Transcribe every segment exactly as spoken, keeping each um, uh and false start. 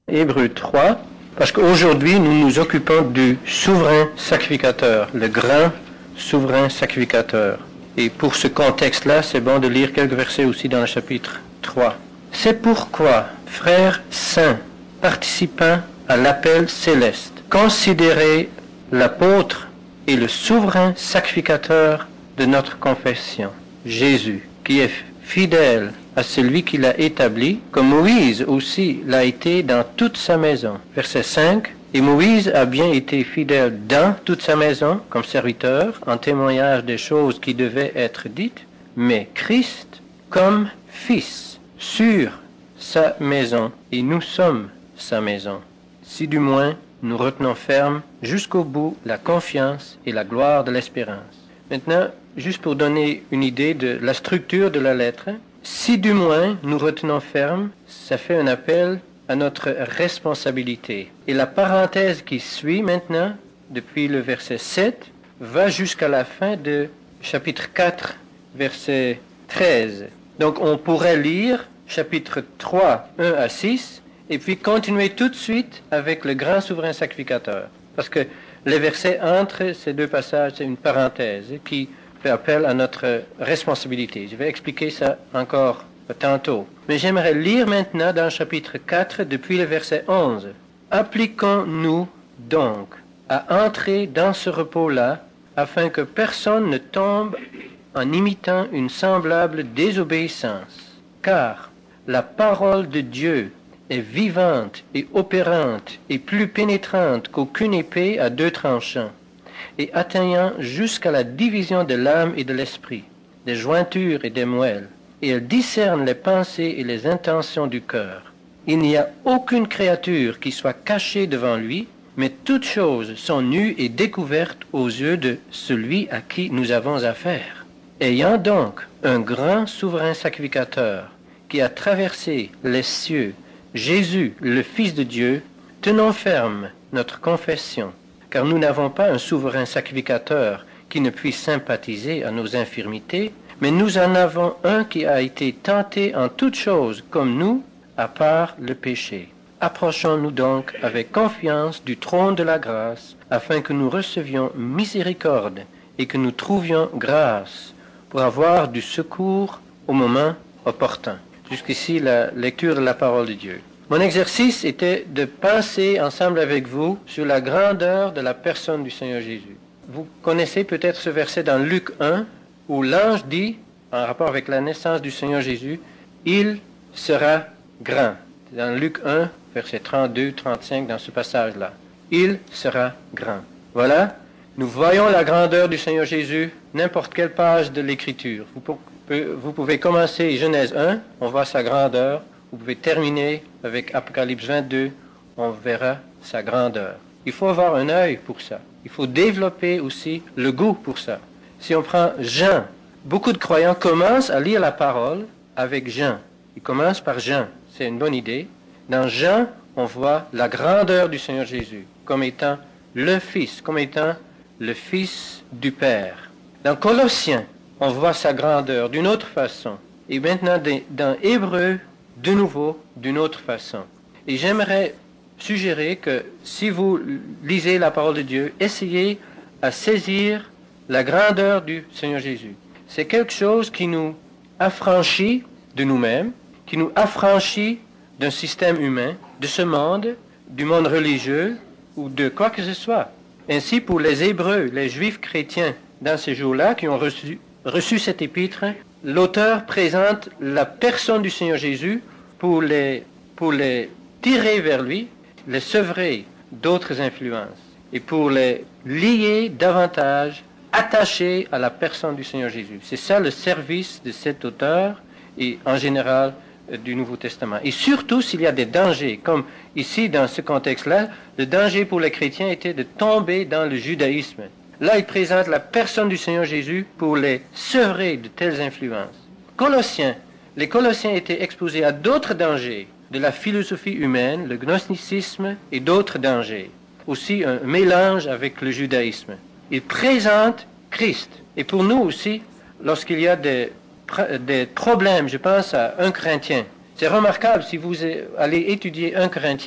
Hébreux trois, parce qu'aujourd'hui nous nous occupons du souverain sacrificateur, le grand souverain sacrificateur. Et pour ce contexte-là, c'est bon de lire quelques versets aussi dans le chapitre trois. C'est pourquoi, frères saints, participants à l'appel céleste, considérez l'apôtre et le souverain sacrificateur de notre confession, Jésus, qui est fidèle à celui qui l'a établi, comme Moïse aussi l'a été dans toute sa maison. Verset cinq. Et Moïse a bien été fidèle dans toute sa maison, comme serviteur, en témoignage des choses qui devaient être dites, mais Christ comme fils sur sa maison, et nous sommes sa maison. Si du moins nous retenons ferme jusqu'au bout la confiance et la gloire de l'espérance. Maintenant, juste pour donner une idée de la structure de la lettre, si du moins nous retenons ferme, ça fait un appel à notre responsabilité. Et la parenthèse qui suit maintenant, depuis le verset sept, va jusqu'à la fin de chapitre quatre, verset treize. Donc on pourrait lire chapitre trois, un à six, et puis continuer tout de suite avec le grand souverain sacrificateur. Parce que les versets entre ces deux passages, c'est une parenthèse qui fait appel à notre responsabilité. Je vais expliquer ça encore tantôt. Mais j'aimerais lire maintenant dans le chapitre quatre, depuis le verset onze. Appliquons-nous donc à entrer dans ce repos-là, afin que personne ne tombe en imitant une semblable désobéissance. Car la parole de Dieu est vivante et opérante et plus pénétrante qu'aucune épée à deux tranchants, et atteignant jusqu'à la division de l'âme et de l'esprit, des jointures et des moelles, et elle discerne les pensées et les intentions du cœur. Il n'y a aucune créature qui soit cachée devant lui, mais toutes choses sont nues et découvertes aux yeux de celui à qui nous avons affaire. Ayant donc un grand souverain sacrificateur qui a traversé les cieux, Jésus, le Fils de Dieu, tenons ferme notre confession, car nous n'avons pas un souverain sacrificateur qui ne puisse sympathiser à nos infirmités, mais nous en avons un qui a été tenté en toutes choses comme nous, à part le péché. Approchons-nous donc avec confiance du trône de la grâce, afin que nous recevions miséricorde et que nous trouvions grâce pour avoir du secours au moment opportun. Jusqu'ici, la lecture de la parole de Dieu. Mon exercice était de penser ensemble avec vous sur la grandeur de la personne du Seigneur Jésus. Vous connaissez peut-être ce verset dans Luc un, où l'ange dit, en rapport avec la naissance du Seigneur Jésus, « Il sera grand ». Dans Luc un, verset trente-deux, trente-cinq, dans ce passage-là. « Il sera grand ». Voilà, nous voyons la grandeur du Seigneur Jésus, n'importe quelle page de l'Écriture. Vous, vous pouvez commencer Genèse un, on voit sa grandeur. Vous pouvez terminer avec Apocalypse vingt-deux, on verra sa grandeur. Il faut avoir un œil pour ça. Il faut développer aussi le goût pour ça. Si on prend Jean, beaucoup de croyants commencent à lire la parole avec Jean. Ils commencent par Jean, c'est une bonne idée. Dans Jean, on voit la grandeur du Seigneur Jésus comme étant le Fils, comme étant le Fils du Père. Dans Colossiens, on voit sa grandeur d'une autre façon. Et maintenant, dans Hébreux, de nouveau, d'une autre façon. Et j'aimerais suggérer que si vous lisez la parole de Dieu, essayez à saisir la grandeur du Seigneur Jésus. C'est quelque chose qui nous affranchit de nous-mêmes, qui nous affranchit d'un système humain, de ce monde, du monde religieux ou de quoi que ce soit. Ainsi, pour les Hébreux, les Juifs chrétiens, dans ces jours-là, qui ont reçu, reçu cet épître, l'auteur présente la personne du Seigneur Jésus pour les, pour les tirer vers lui, les sevrer d'autres influences et pour les lier davantage, attachés à la personne du Seigneur Jésus. C'est ça le service de cet auteur et en général du Nouveau Testament. Et surtout s'il y a des dangers, comme ici dans ce contexte-là, le danger pour les chrétiens était de tomber dans le judaïsme. Là, il présente la personne du Seigneur Jésus pour les sevrer de telles influences. Colossiens, les Colossiens étaient exposés à d'autres dangers, de la philosophie humaine, le gnosticisme et d'autres dangers. Aussi un mélange avec le judaïsme. Ils présentent Christ. Et pour nous aussi, lorsqu'il y a des, des problèmes, je pense à un Corinthien. C'est remarquable, si vous allez étudier un Corinthien,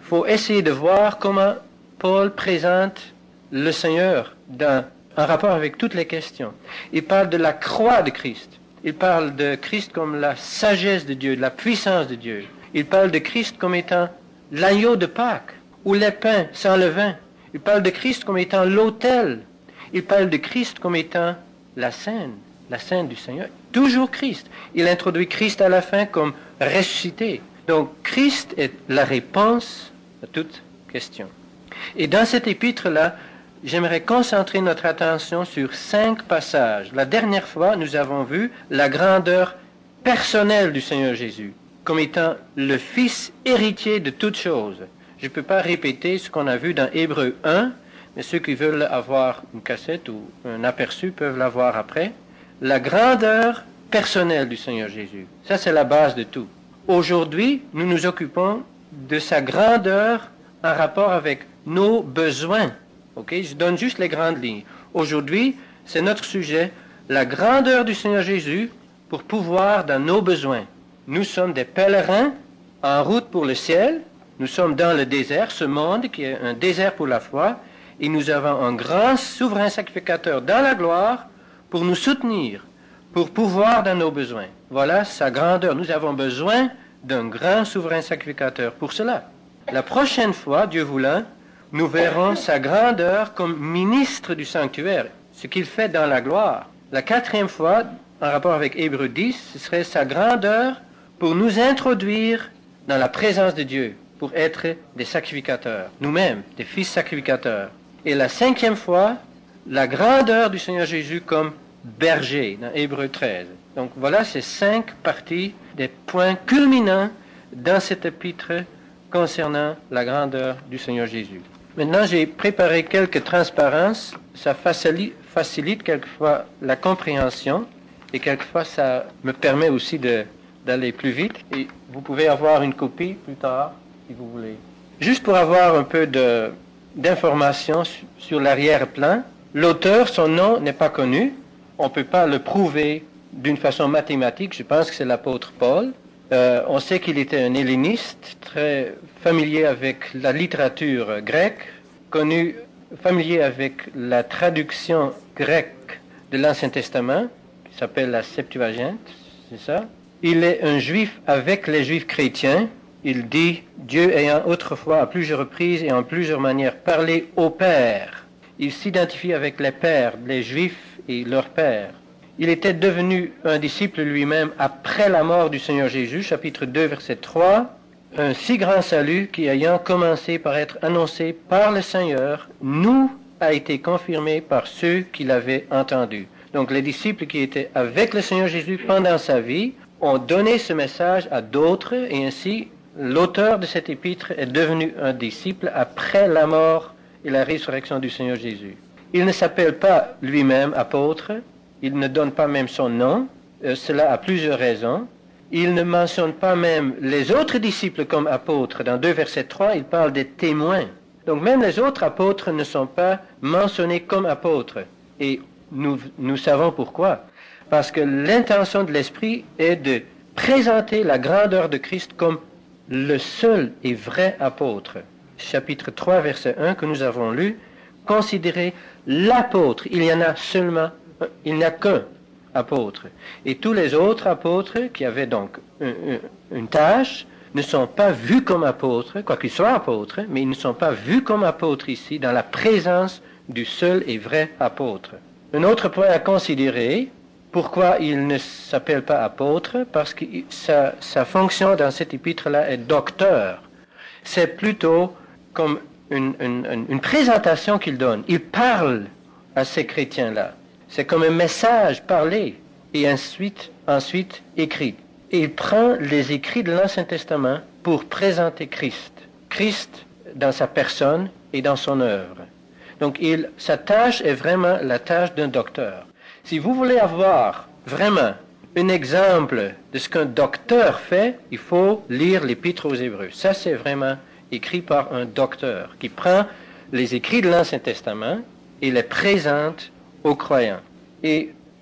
faut essayer de voir comment Paul présente le Seigneur dans, en rapport avec toutes les questions. Il parle de la croix de Christ. Il parle de Christ comme la sagesse de Dieu, de la puissance de Dieu. Il parle de Christ comme étant l'agneau de Pâques ou les pains sans levain. Il parle de Christ comme étant l'autel. Il parle de Christ comme étant la scène, la scène du Seigneur. Toujours Christ. Il introduit Christ à la fin comme ressuscité. Donc Christ est la réponse à toute question. Et dans cet épître-là, j'aimerais concentrer notre attention sur cinq passages. La dernière fois, nous avons vu la grandeur personnelle du Seigneur Jésus, comme étant le Fils héritier de toutes choses. Je ne peux pas répéter ce qu'on a vu dans Hébreux un, mais ceux qui veulent avoir une cassette ou un aperçu peuvent l'avoir après. La grandeur personnelle du Seigneur Jésus. Ça, c'est la base de tout. Aujourd'hui, nous nous occupons de sa grandeur en rapport avec nos besoins. Ok, je donne juste les grandes lignes. Aujourd'hui, c'est notre sujet, la grandeur du Seigneur Jésus pour pouvoir dans nos besoins. Nous sommes des pèlerins en route pour le ciel. Nous sommes dans le désert, ce monde qui est un désert pour la foi, et nous avons un grand souverain sacrificateur dans la gloire pour nous soutenir, pour pouvoir dans nos besoins. Voilà sa grandeur. Nous avons besoin d'un grand souverain sacrificateur pour cela. La prochaine fois, Dieu voulant, nous verrons sa grandeur comme ministre du sanctuaire, ce qu'il fait dans la gloire. La quatrième fois, en rapport avec Hébreux dix, ce serait sa grandeur pour nous introduire dans la présence de Dieu, pour être des sacrificateurs, nous-mêmes, des fils sacrificateurs. Et la cinquième fois, la grandeur du Seigneur Jésus comme berger, dans Hébreux treize. Donc voilà ces cinq parties, des points culminants dans cet épître concernant la grandeur du Seigneur Jésus. Maintenant, j'ai préparé quelques transparences. Ça facilite, facilite quelquefois la compréhension et quelquefois ça me permet aussi de, d'aller plus vite. Et vous pouvez avoir une copie plus tard, si vous voulez. Juste pour avoir un peu de, d'informations sur, sur l'arrière-plan, l'auteur, son nom n'est pas connu. On ne peut pas le prouver d'une façon mathématique. Je pense que c'est l'apôtre Paul. Euh, on sait qu'il était un helléniste, très familier avec la littérature grecque, connu, familier avec la traduction grecque de l'Ancien Testament, qui s'appelle la Septuaginte, c'est ça. Il est un juif avec les juifs chrétiens. Il dit, Dieu ayant autrefois à plusieurs reprises et en plusieurs manières parlé aux pères. Il s'identifie avec les pères, les juifs et leurs pères. Il était devenu un disciple lui-même après la mort du Seigneur Jésus, chapitre deux, verset trois, un si grand salut qui, ayant commencé par être annoncé par le Seigneur, nous a été confirmé par ceux qui l'avaient entendu. Donc les disciples qui étaient avec le Seigneur Jésus pendant sa vie ont donné ce message à d'autres, et ainsi l'auteur de cet épître est devenu un disciple après la mort et la résurrection du Seigneur Jésus. Il ne s'appelle pas lui-même apôtre. Il ne donne pas même son nom, euh, cela a plusieurs raisons. Il ne mentionne pas même les autres disciples comme apôtres. Dans deux verset trois, il parle des témoins. Donc même les autres apôtres ne sont pas mentionnés comme apôtres. Et nous, nous savons pourquoi. Parce que l'intention de l'Esprit est de présenter la grandeur de Christ comme le seul et vrai apôtre. Chapitre trois, verset un que nous avons lu, considérez l'apôtre. Il y en a seulement Il n'y a qu'un apôtre. Et tous les autres apôtres qui avaient donc une, une, une tâche ne sont pas vus comme apôtres, quoiqu'ils soient apôtres, mais ils ne sont pas vus comme apôtres ici dans la présence du seul et vrai apôtre. Un autre point à considérer, pourquoi il ne s'appelle pas apôtre, parce que sa, sa fonction dans cet épître-là est docteur. C'est plutôt comme une, une, une présentation qu'il donne. Il parle à ces chrétiens-là. C'est comme un message parlé et ensuite, ensuite écrit. Et il prend les écrits de l'Ancien Testament pour présenter Christ. Christ dans sa personne et dans son œuvre. Donc il, sa tâche est vraiment la tâche d'un docteur. Si vous voulez avoir vraiment un exemple de ce qu'un docteur fait, il faut lire l'Épître aux Hébreux. Ça, c'est vraiment écrit par un docteur qui prend les écrits de l'Ancien Testament et les présente aux croyants. Et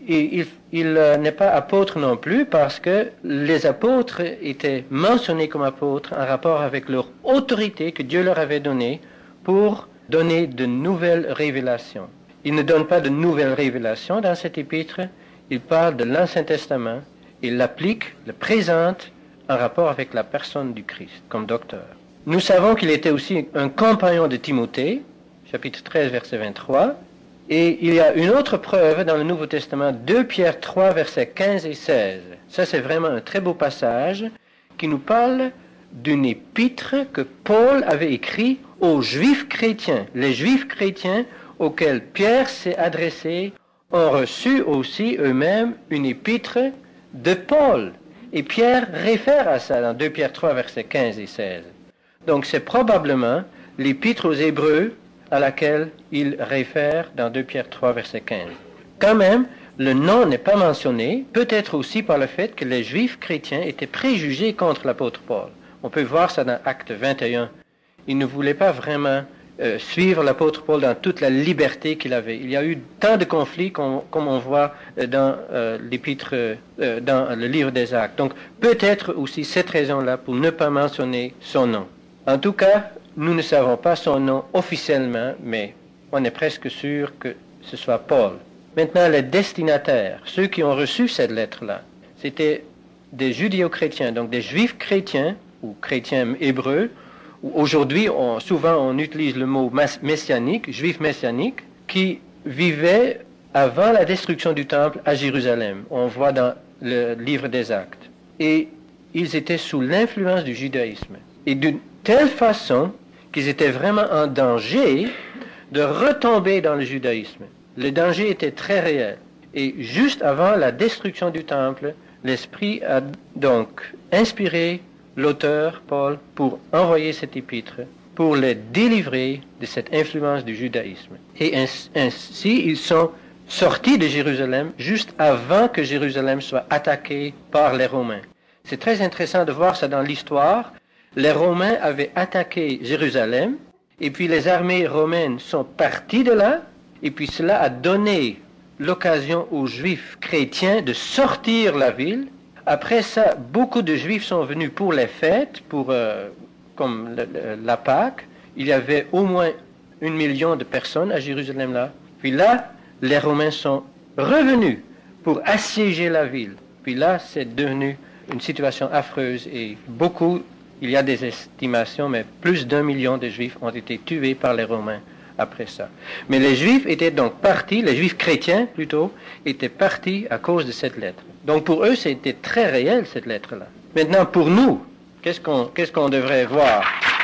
Et il, il euh, n'est pas apôtre non plus parce que les apôtres étaient mentionnés comme apôtres en rapport avec leur autorité que Dieu leur avait donnée pour donner de nouvelles révélations. Il ne donne pas de nouvelles révélations dans cet épître, il parle de l'Ancien Testament, il l'applique, le présente en rapport avec la personne du Christ comme docteur. Nous savons qu'il était aussi un compagnon de Timothée, chapitre treize, verset vingt-trois, et il y a une autre preuve dans le Nouveau Testament, deux Pierre trois, versets quinze et seize. Ça, c'est vraiment un très beau passage qui nous parle d'une épître que Paul avait écrite aux Juifs chrétiens. Les Juifs chrétiens auxquels Pierre s'est adressé ont reçu aussi eux-mêmes une épître de Paul. Et Pierre réfère à ça dans deux Pierre trois, versets quinze et seize. Donc, c'est probablement l'épître aux Hébreux à laquelle il réfère dans deux Pierre trois, verset quinze. Quand même, le nom n'est pas mentionné, peut-être aussi par le fait que les Juifs chrétiens étaient préjugés contre l'apôtre Paul. On peut voir ça dans Acte vingt et un. Ils ne voulaient pas vraiment euh, suivre l'apôtre Paul dans toute la liberté qu'il avait. Il y a eu tant de conflits comme on voit dans euh, l'épître, euh, dans le livre des Actes. Donc, peut-être aussi cette raison-là pour ne pas mentionner son nom. En tout cas, nous ne savons pas son nom officiellement, mais on est presque sûr que ce soit Paul. Maintenant, les destinataires, ceux qui ont reçu cette lettre-là, c'était des judéo-chrétiens, donc des juifs chrétiens ou chrétiens hébreux. Aujourd'hui, on, souvent on utilise le mot messianique, juif messianique, qui vivaient avant la destruction du temple à Jérusalem. On voit dans le livre des Actes. Et ils étaient sous l'influence du judaïsme. Et d'une telle façon qu'ils étaient vraiment en danger de retomber dans le judaïsme. Le danger était très réel. Et juste avant la destruction du temple, l'Esprit a donc inspiré l'auteur, Paul, pour envoyer cet épître, pour les délivrer de cette influence du judaïsme. Et ainsi, ils sont sortis de Jérusalem juste avant que Jérusalem soit attaquée par les Romains. C'est très intéressant de voir ça dans l'histoire. Les Romains avaient attaqué Jérusalem, et puis les armées romaines sont parties de là, et puis cela a donné l'occasion aux Juifs chrétiens de sortir la ville. Après ça, beaucoup de Juifs sont venus pour les fêtes, pour, euh, comme le, le, la Pâque. Il y avait au moins un million de personnes à Jérusalem là. Puis là, les Romains sont revenus pour assiéger la ville. Puis là, c'est devenu une situation affreuse et beaucoup, il y a des estimations, mais plus d'un million de Juifs ont été tués par les Romains après ça. Mais les Juifs étaient donc partis, les Juifs chrétiens plutôt, étaient partis à cause de cette lettre. Donc pour eux, c'était très réel cette lettre-là. Maintenant, pour nous, qu'est-ce qu'on, qu'est-ce qu'on devrait voir?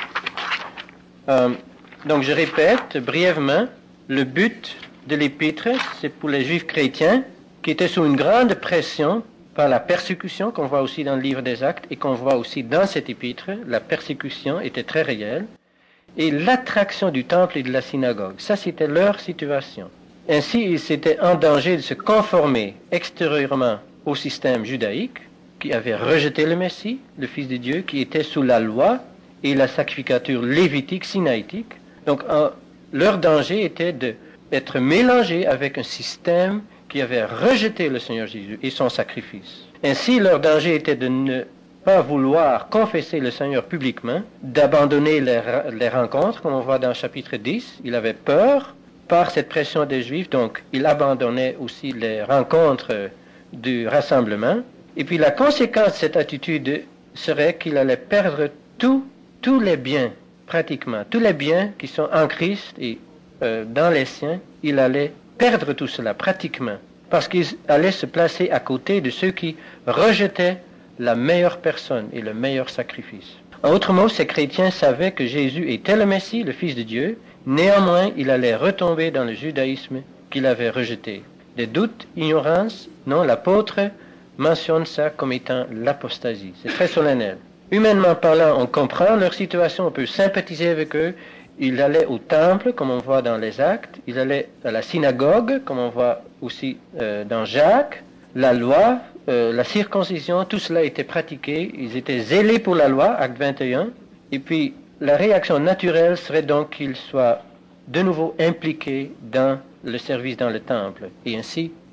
euh, Donc je répète brièvement, le but de l'épître, c'est pour les Juifs chrétiens qui étaient sous une grande pression par la persécution qu'on voit aussi dans le livre des Actes et qu'on voit aussi dans cet épître. La persécution était très réelle. Et l'attraction du temple et de la synagogue, ça c'était leur situation. Ainsi, ils étaient en danger de se conformer extérieurement au système judaïque, qui avait rejeté le Messie, le Fils de Dieu, qui était sous la loi et la sacrificature lévitique, sinaïtique. Donc, en, leur danger était d'être mélangé avec un système qui avait rejeté le Seigneur Jésus et son sacrifice. Ainsi, leur danger était de ne pas vouloir confesser le Seigneur publiquement, d'abandonner les, les rencontres, comme on voit dans le chapitre dix. Il avait peur par cette pression des Juifs, donc il abandonnait aussi les rencontres du rassemblement. Et puis la conséquence de cette attitude serait qu'il allait perdre tout, tous les biens, pratiquement, tous les biens qui sont en Christ et euh, dans les siens, il allait perdre tout cela, pratiquement, parce qu'il allait se placer à côté de ceux qui rejetaient la meilleure personne et le meilleur sacrifice. En autre mot, ces chrétiens savaient que Jésus était le Messie, le Fils de Dieu. Néanmoins, il allait retomber dans le judaïsme qu'il avait rejeté. Des doutes, ignorance, non, l'apôtre mentionne ça comme étant l'apostasie. C'est très solennel. Humainement parlant, on comprend leur situation, on peut sympathiser avec eux. Il allait au temple, comme on voit dans les Actes. Il allait à la synagogue, comme on voit aussi euh, dans Jacques. La loi, euh, la circoncision, tout cela était pratiqué. Ils étaient zélés pour la loi, Acte vingt et un. Et puis, la réaction naturelle serait donc qu'ils soient de nouveau impliqués dans le service dans le temple. Et ainsi,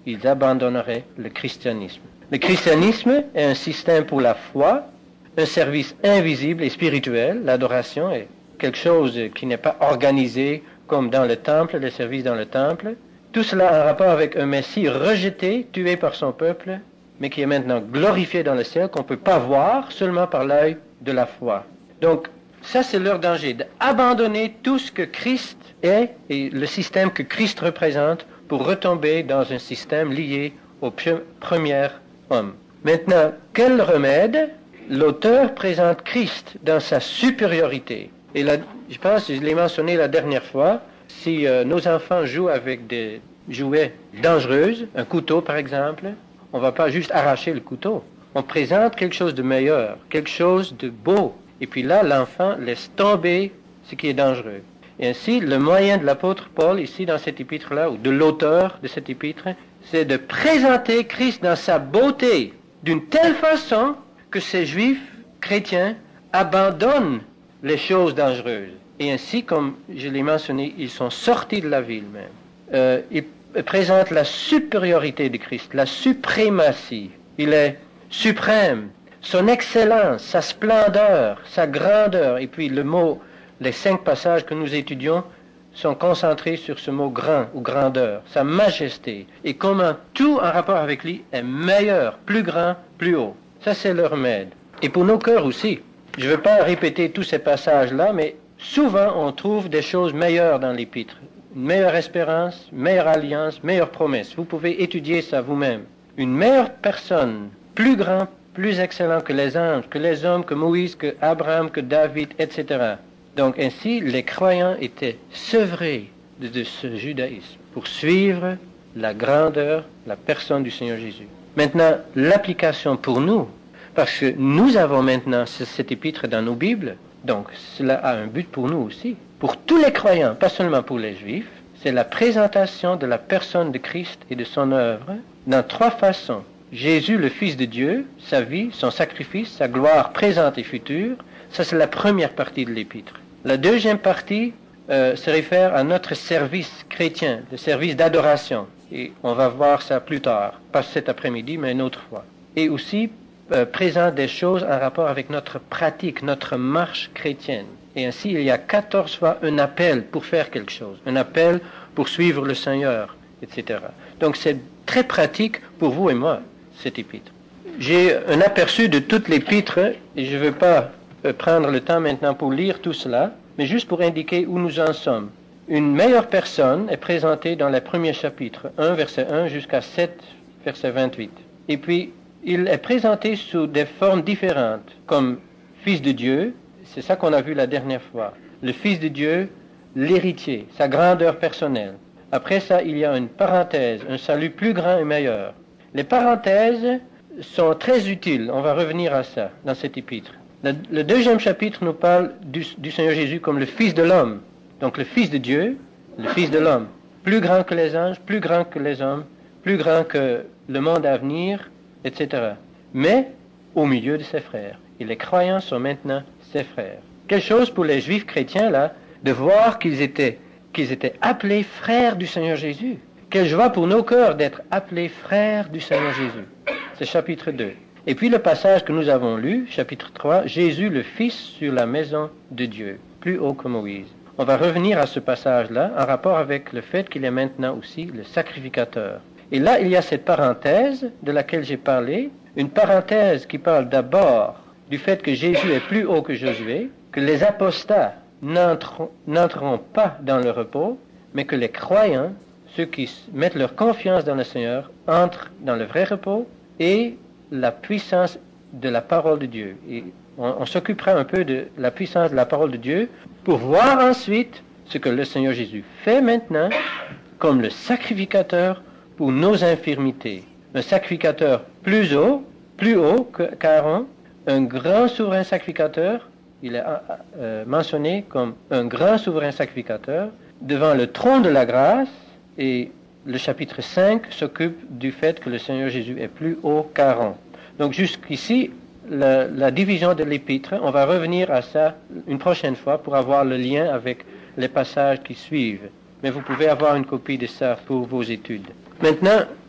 ils abandonneraient le christianisme. Le christianisme est un système pour la foi, un service invisible et spirituel. L'adoration est quelque chose qui n'est pas organisé comme dans le temple, le service dans le temple. Tout cela en rapport avec un Messie rejeté, tué par son peuple, mais qui est maintenant glorifié dans le ciel, qu'on ne peut pas voir seulement par l'œil de la foi. Donc, ça c'est leur danger, d'abandonner tout ce que Christ est et le système que Christ représente pour retomber dans un système lié au premier homme. Maintenant, quel remède? L'auteur présente Christ dans sa supériorité. Et là, je pense, je l'ai mentionné la dernière fois, si euh, nos enfants jouent avec des jouets dangereux, un couteau par exemple, on ne va pas juste arracher le couteau. On présente quelque chose de meilleur, quelque chose de beau. Et puis là, l'enfant laisse tomber ce qui est dangereux. Et ainsi, le moyen de l'apôtre Paul, ici dans cet épître-là, ou de l'auteur de cet épître, c'est de présenter Christ dans sa beauté, d'une telle façon que ces juifs chrétiens abandonnent les choses dangereuses. Et ainsi, comme je l'ai mentionné, ils sont sortis de la ville même. Euh, ils présentent la supériorité de Christ, la suprématie. Il est suprême. Son excellence, sa splendeur, sa grandeur. Et puis le mot, les cinq passages que nous étudions sont concentrés sur ce mot grand ou grandeur, sa majesté. Et comment tout en rapport avec lui est meilleur, plus grand, plus haut. Ça, c'est le remède. Et pour nos cœurs aussi. Je ne veux pas répéter tous ces passages-là, mais souvent on trouve des choses meilleures dans l'épître. Une meilleure espérance, meilleure alliance, meilleure promesse. Vous pouvez étudier ça vous-même. Une meilleure personne, plus grand, plus excellent que les anges, que les hommes, que Moïse, que Abraham, que David, et cetera. Donc ainsi, les croyants étaient sevrés de, de ce judaïsme pour suivre la grandeur, la personne du Seigneur Jésus. Maintenant, l'application pour nous, parce que nous avons maintenant cet épître dans nos Bibles, donc cela a un but pour nous aussi. Pour tous les croyants, pas seulement pour les Juifs, c'est la présentation de la personne de Christ et de son œuvre dans trois façons. Jésus, le Fils de Dieu, sa vie, son sacrifice, sa gloire présente et future, ça c'est la première partie de l'épître. La deuxième partie euh, se réfère à notre service chrétien, le service d'adoration. Et on va voir ça plus tard, pas cet après-midi, mais une autre fois. Et aussi euh, présente des choses en rapport avec notre pratique, notre marche chrétienne. Et ainsi, il y a quatorze fois un appel pour faire quelque chose, un appel pour suivre le Seigneur, et cetera. Donc c'est très pratique pour vous et moi, cet épître. J'ai un aperçu de toute l'épître, et je ne veux pas euh, prendre le temps maintenant pour lire tout cela, mais juste pour indiquer où nous en sommes. Une meilleure personne est présentée dans les premiers chapitres, un verset un jusqu'à sept verset vingt-huit. Et puis, il est présenté sous des formes différentes, comme Fils de Dieu, c'est ça qu'on a vu la dernière fois. Le Fils de Dieu, l'héritier, sa grandeur personnelle. Après ça, il y a une parenthèse, un salut plus grand et meilleur. Les parenthèses sont très utiles, on va revenir à ça dans cet épître. Le, le deuxième chapitre nous parle du, du Seigneur Jésus comme le Fils de l'homme. Donc le Fils de Dieu, le Fils de l'homme, plus grand que les anges, plus grand que les hommes, plus grand que le monde à venir, et cetera. Mais au milieu de ses frères. Et les croyants sont maintenant ses frères. Quelque chose pour les Juifs chrétiens, là, de voir qu'ils étaient, qu'ils étaient appelés frères du Seigneur Jésus. Quelle joie pour nos cœurs d'être appelés frères du Seigneur Jésus. C'est chapitre deux. Et puis le passage que nous avons lu, chapitre trois, Jésus le Fils sur la maison de Dieu, plus haut que Moïse. On va revenir à ce passage-là en rapport avec le fait qu'il est maintenant aussi le sacrificateur. Et là, il y a cette parenthèse de laquelle j'ai parlé, une parenthèse qui parle d'abord du fait que Jésus est plus haut que Josué, que les apostats n'entreront, n'entreront pas dans le repos, mais que les croyants, ceux qui mettent leur confiance dans le Seigneur, entrent dans le vrai repos et la puissance de la parole de Dieu. Et on, on s'occupera un peu de la puissance de la parole de Dieu pour voir ensuite ce que le Seigneur Jésus fait maintenant comme le sacrificateur pour nos infirmités. Un sacrificateur plus haut, plus haut qu'Aaron, un grand souverain sacrificateur, il est euh, mentionné comme un grand souverain sacrificateur devant le trône de la grâce, et le chapitre cinq s'occupe du fait que le Seigneur Jésus est plus haut qu'Aaron. Donc jusqu'ici, la, la division de l'épître, on va revenir à ça une prochaine fois pour avoir le lien avec les passages qui suivent. Mais vous pouvez avoir une copie de ça pour vos études. Maintenant,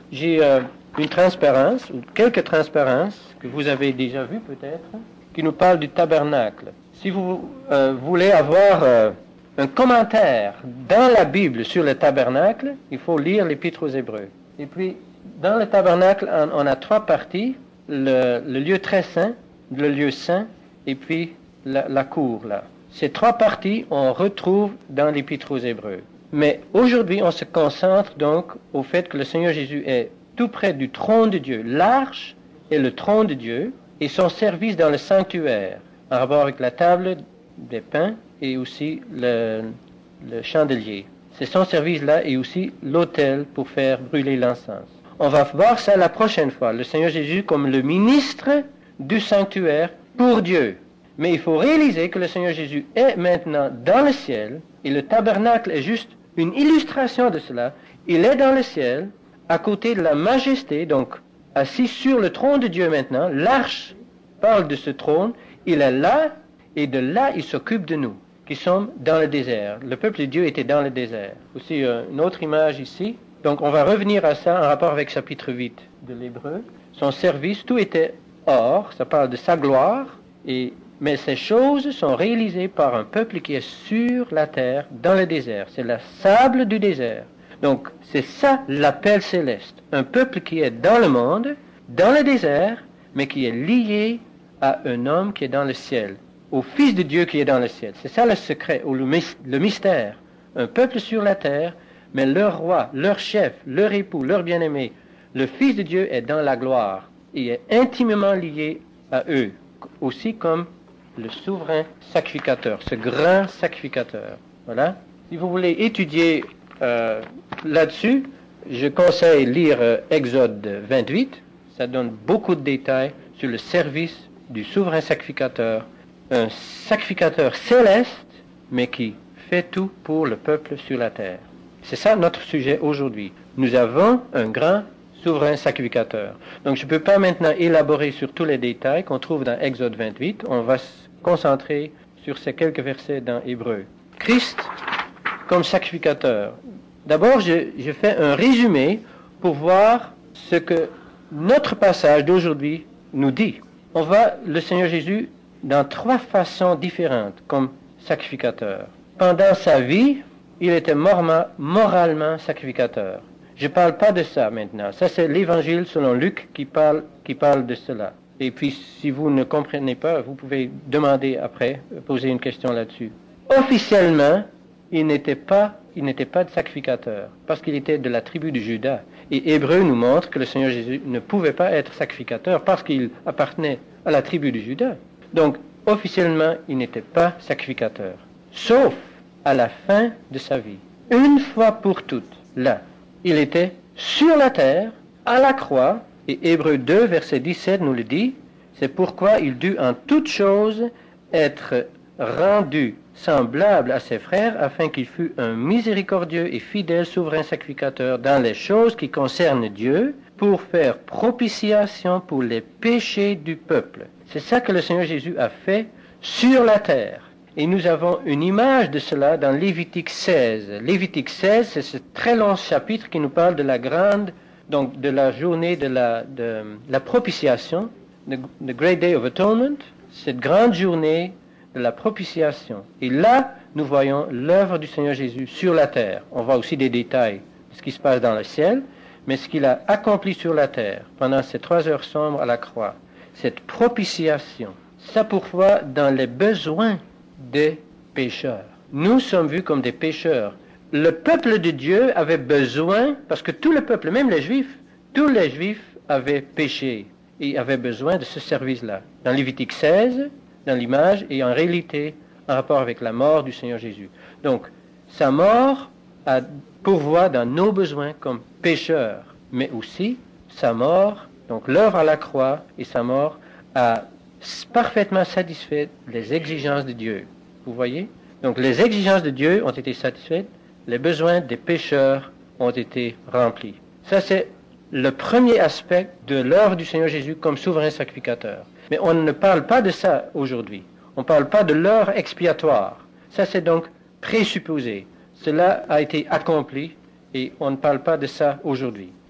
j'ai euh, une transparence, ou quelques transparences, que vous avez déjà vues peut-être, qui nous parlent du tabernacle. Si vous euh, voulez avoir euh, un commentaire dans la Bible sur le tabernacle, il faut lire l'Épître aux Hébreux. Et puis, dans le tabernacle, on, on a trois parties, le, le lieu très saint, le lieu saint, et puis la, la cour, là. Ces trois parties, on retrouve dans l'Épître aux Hébreux. Mais aujourd'hui, on se concentre donc au fait que le Seigneur Jésus est tout près du trône de Dieu. L'arche est le trône de Dieu et son service dans le sanctuaire, en rapport avec la table des pains et aussi le, le chandelier. C'est son service-là et aussi l'autel pour faire brûler l'encens. On va voir ça la prochaine fois, le Seigneur Jésus comme le ministre du sanctuaire pour Dieu. Mais il faut réaliser que le Seigneur Jésus est maintenant dans le ciel et le tabernacle est juste une illustration de cela. Il est dans le ciel, à côté de la majesté, donc assis sur le trône de Dieu maintenant. L'arche parle de ce trône. Il est là et de là il s'occupe de nous, qui sommes dans le désert. Le peuple de Dieu était dans le désert. Aussi euh, une autre image ici. Donc on va revenir à ça en rapport avec chapitre huit de l'Hébreu. Son service, tout était or, ça parle de sa gloire, et mais ces choses sont réalisées par un peuple qui est sur la terre, dans le désert. C'est le sable du désert. Donc, c'est ça l'appel céleste. Un peuple qui est dans le monde, dans le désert, mais qui est lié à un homme qui est dans le ciel, au Fils de Dieu qui est dans le ciel. C'est ça le secret, ou le mystère. Un peuple sur la terre, mais leur roi, leur chef, leur époux, leur bien-aimé, le Fils de Dieu est dans la gloire. Il est intimement lié à eux, aussi comme le souverain sacrificateur, ce grand sacrificateur. Voilà. Si vous voulez étudier euh, là-dessus, je conseille lire euh, Exode vingt-huit. Ça donne beaucoup de détails sur le service du souverain sacrificateur, un sacrificateur céleste, mais qui fait tout pour le peuple sur la terre. C'est ça notre sujet aujourd'hui. Nous avons un grand souverain sacrificateur. Donc je ne peux pas maintenant élaborer sur tous les détails qu'on trouve dans Exode vingt-huit. On va se concentrer sur ces quelques versets dans Hébreu. Christ comme sacrificateur. D'abord, je, je fais un résumé pour voir ce que notre passage d'aujourd'hui nous dit. On voit le Seigneur Jésus dans trois façons différentes comme sacrificateur. Pendant sa vie, il était moralement, moralement sacrificateur. Je ne parle pas de ça maintenant. Ça, c'est l'Évangile selon Luc qui parle, qui parle de cela. Et puis, si vous ne comprenez pas, vous pouvez demander après, poser une question là-dessus. Officiellement, il n'était pas, il n'était pas de sacrificateur, parce qu'il était de la tribu de Juda. Et Hébreu nous montre que le Seigneur Jésus ne pouvait pas être sacrificateur parce qu'il appartenait à la tribu de Juda. Donc, officiellement, il n'était pas sacrificateur. Sauf à la fin de sa vie. Une fois pour toutes, là. Il était sur la terre, à la croix, et Hébreux deux, verset dix-sept nous le dit, c'est pourquoi il dut en toutes choses être rendu semblable à ses frères, afin qu'il fût un miséricordieux et fidèle souverain sacrificateur dans les choses qui concernent Dieu, pour faire propitiation pour les péchés du peuple. C'est ça que le Seigneur Jésus a fait sur la terre. Et nous avons une image de cela dans Lévitique seize. Lévitique seize, c'est ce très long chapitre qui nous parle de la grande, donc de la journée de la, de, la propitiation, the, the Great Day of Atonement, cette grande journée de la propitiation. Et là, nous voyons l'œuvre du Seigneur Jésus sur la terre. On voit aussi des détails de ce qui se passe dans le ciel, mais ce qu'il a accompli sur la terre pendant ces trois heures sombres à la croix, cette propitiation, ça pourvoit dans les besoins des pécheurs. Nous sommes vus comme des pécheurs. Le peuple de Dieu avait besoin, parce que tout le peuple, même les Juifs, tous les Juifs avaient péché et avaient besoin de ce service-là. Dans Lévitique seize, dans l'image, et en réalité, en rapport avec la mort du Seigneur Jésus. Donc, sa mort a pourvoit dans nos besoins comme pécheurs, mais aussi sa mort, donc l'œuvre à la croix et sa mort a parfaitement satisfait les exigences de Dieu. Vous voyez? Donc les exigences de Dieu ont été satisfaites, les besoins des pécheurs ont été remplis. Ça, c'est le premier aspect de l'œuvre du Seigneur Jésus comme souverain sacrificateur. Mais on ne parle pas de ça aujourd'hui. On ne parle pas de l'œuvre expiatoire. Ça, c'est donc présupposé. Cela a été accompli et on ne parle pas de ça aujourd'hui.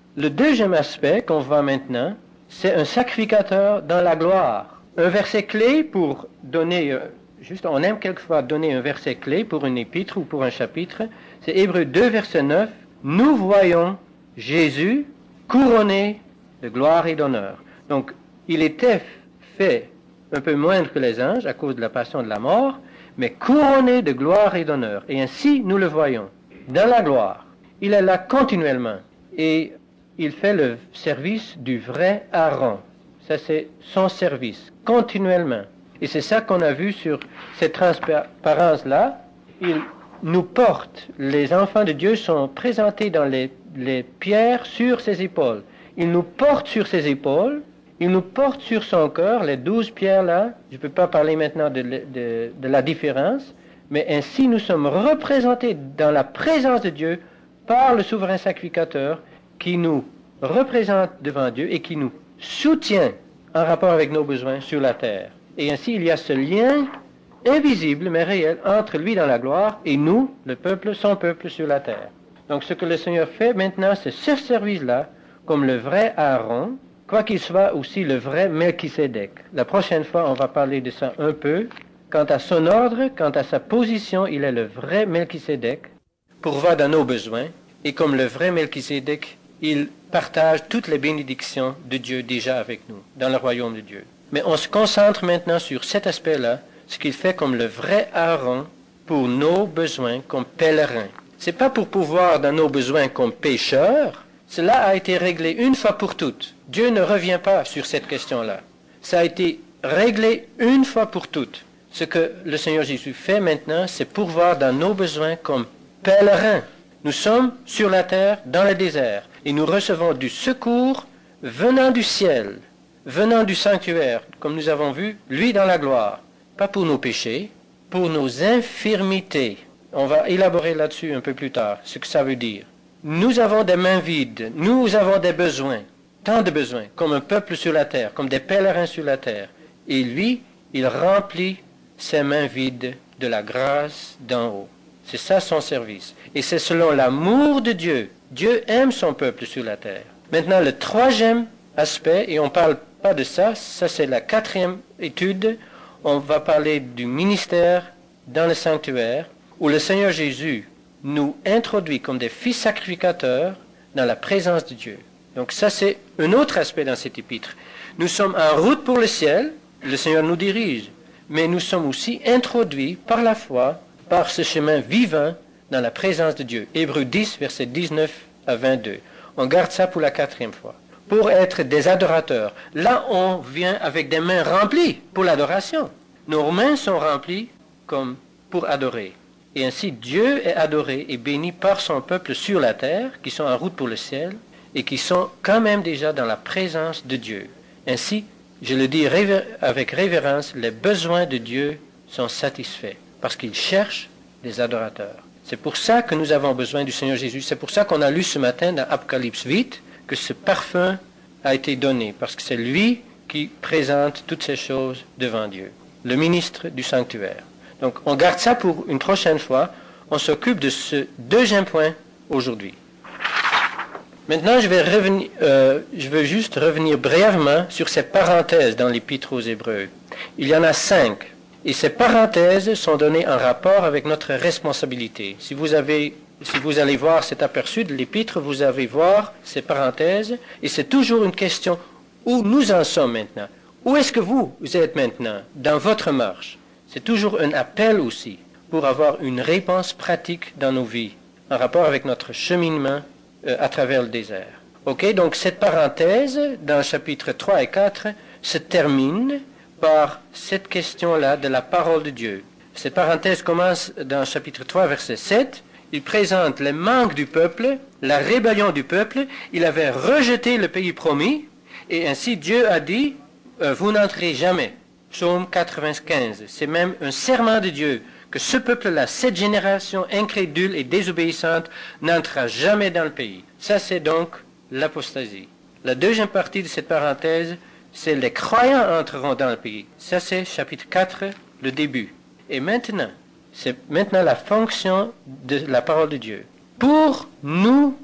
Le deuxième aspect qu'on voit maintenant, c'est un sacrificateur dans la gloire. Un verset clé pour donner, euh, juste on aime quelquefois donner un verset clé pour une épître ou pour un chapitre, c'est Hébreux deux, verset neuf. Nous voyons Jésus couronné de gloire et d'honneur. Donc, il était fait un peu moindre que les anges à cause de la passion de la mort, mais couronné de gloire et d'honneur. Et ainsi, nous le voyons. Dans la gloire, il est là continuellement et il fait le service du vrai Aaron. Ça, c'est son service, continuellement. Et c'est ça qu'on a vu sur cette transparence-là. Il nous porte, les enfants de Dieu sont présentés dans les, les pierres sur ses épaules. Il nous porte sur ses épaules, il nous porte sur son cœur, les douze pierres-là. Je ne peux pas parler maintenant de, de, de la différence, mais ainsi nous sommes représentés dans la présence de Dieu par le souverain sacrificateur qui nous représente devant Dieu et qui nous soutient en rapport avec nos besoins sur la terre. Et ainsi, il y a ce lien invisible mais réel entre lui dans la gloire et nous, le peuple, son peuple sur la terre. Donc ce que le Seigneur fait maintenant, c'est ce service-là, comme le vrai Aaron, quoiqu'il soit aussi le vrai Melchisédek. La prochaine fois, on va parler de ça un peu. Quant à son ordre, quant à sa position, il est le vrai Melchisédek, pourvoit dans nos besoins, et comme le vrai Melchisédek, il partage toutes les bénédictions de Dieu déjà avec nous, dans le royaume de Dieu. Mais on se concentre maintenant sur cet aspect-là, ce qu'il fait comme le vrai Aaron pour nos besoins comme pèlerins. C'est pas pour pouvoir dans nos besoins comme pécheurs. Cela a été réglé une fois pour toutes. Dieu ne revient pas sur cette question-là. Ça a été réglé une fois pour toutes. Ce que le Seigneur Jésus fait maintenant, c'est pourvoir dans nos besoins comme pèlerins. Nous sommes sur la terre, dans le désert, et nous recevons du secours venant du ciel, venant du sanctuaire, comme nous avons vu, lui dans la gloire. Pas pour nos péchés, pour nos infirmités. On va élaborer là-dessus un peu plus tard, ce que ça veut dire. Nous avons des mains vides, nous avons des besoins, tant de besoins, comme un peuple sur la terre, comme des pèlerins sur la terre. Et lui, il remplit ses mains vides de la grâce d'en haut. C'est ça son service. Et c'est selon l'amour de Dieu. Dieu aime son peuple sur la terre. Maintenant, le troisième aspect, et on ne parle pas de ça, ça c'est la quatrième étude, on va parler du ministère dans le sanctuaire, où le Seigneur Jésus nous introduit comme des fils sacrificateurs dans la présence de Dieu. Donc ça c'est un autre aspect dans cet épître. Nous sommes en route pour le ciel, le Seigneur nous dirige, mais nous sommes aussi introduits par la foi, par ce chemin vivant dans la présence de Dieu. Hébreux dix, versets dix-neuf à vingt-deux. On garde ça pour la quatrième fois. Pour être des adorateurs. Là, on vient avec des mains remplies pour l'adoration. Nos mains sont remplies comme pour adorer. Et ainsi, Dieu est adoré et béni par son peuple sur la terre, qui sont en route pour le ciel, et qui sont quand même déjà dans la présence de Dieu. Ainsi, je le dis révé- avec révérence, les besoins de Dieu sont satisfaits, parce qu'il cherche des adorateurs. C'est pour ça que nous avons besoin du Seigneur Jésus. C'est pour ça qu'on a lu ce matin dans Apocalypse huit que ce parfum a été donné, parce que c'est lui qui présente toutes ces choses devant Dieu, le ministre du sanctuaire. Donc on garde ça pour une prochaine fois. On s'occupe de ce deuxième point aujourd'hui. Maintenant, je vais revenir, euh, je veux juste revenir brièvement sur ces parenthèses dans l'Épître aux Hébreux. Il y en a cinq. Et ces parenthèses sont données en rapport avec notre responsabilité. Si vous avez, si vous allez voir cet aperçu de l'Épître, vous allez voir ces parenthèses, et c'est toujours une question où nous en sommes maintenant. Où est-ce que vous, vous êtes maintenant dans votre marche? C'est toujours un appel aussi pour avoir une réponse pratique dans nos vies, en rapport avec notre cheminement euh, à travers le désert. Ok, donc cette parenthèse, dans le chapitre trois et quatre, se termine par cette question-là de la parole de Dieu. Cette parenthèse commence dans le chapitre trois, verset sept. Il présente les manques du peuple, la rébellion du peuple. Il avait rejeté le pays promis, et ainsi Dieu a dit, euh, vous n'entrez jamais. Psaume quatre-vingt-quinze. C'est même un serment de Dieu que ce peuple-là, cette génération incrédule et désobéissante, n'entrera jamais dans le pays. Ça, c'est donc l'apostasie. La deuxième partie de cette parenthèse, c'est les croyants entreront dans le pays. Ça, c'est chapitre quatre, le début. Et maintenant, c'est maintenant la fonction de la parole de Dieu. Pour nous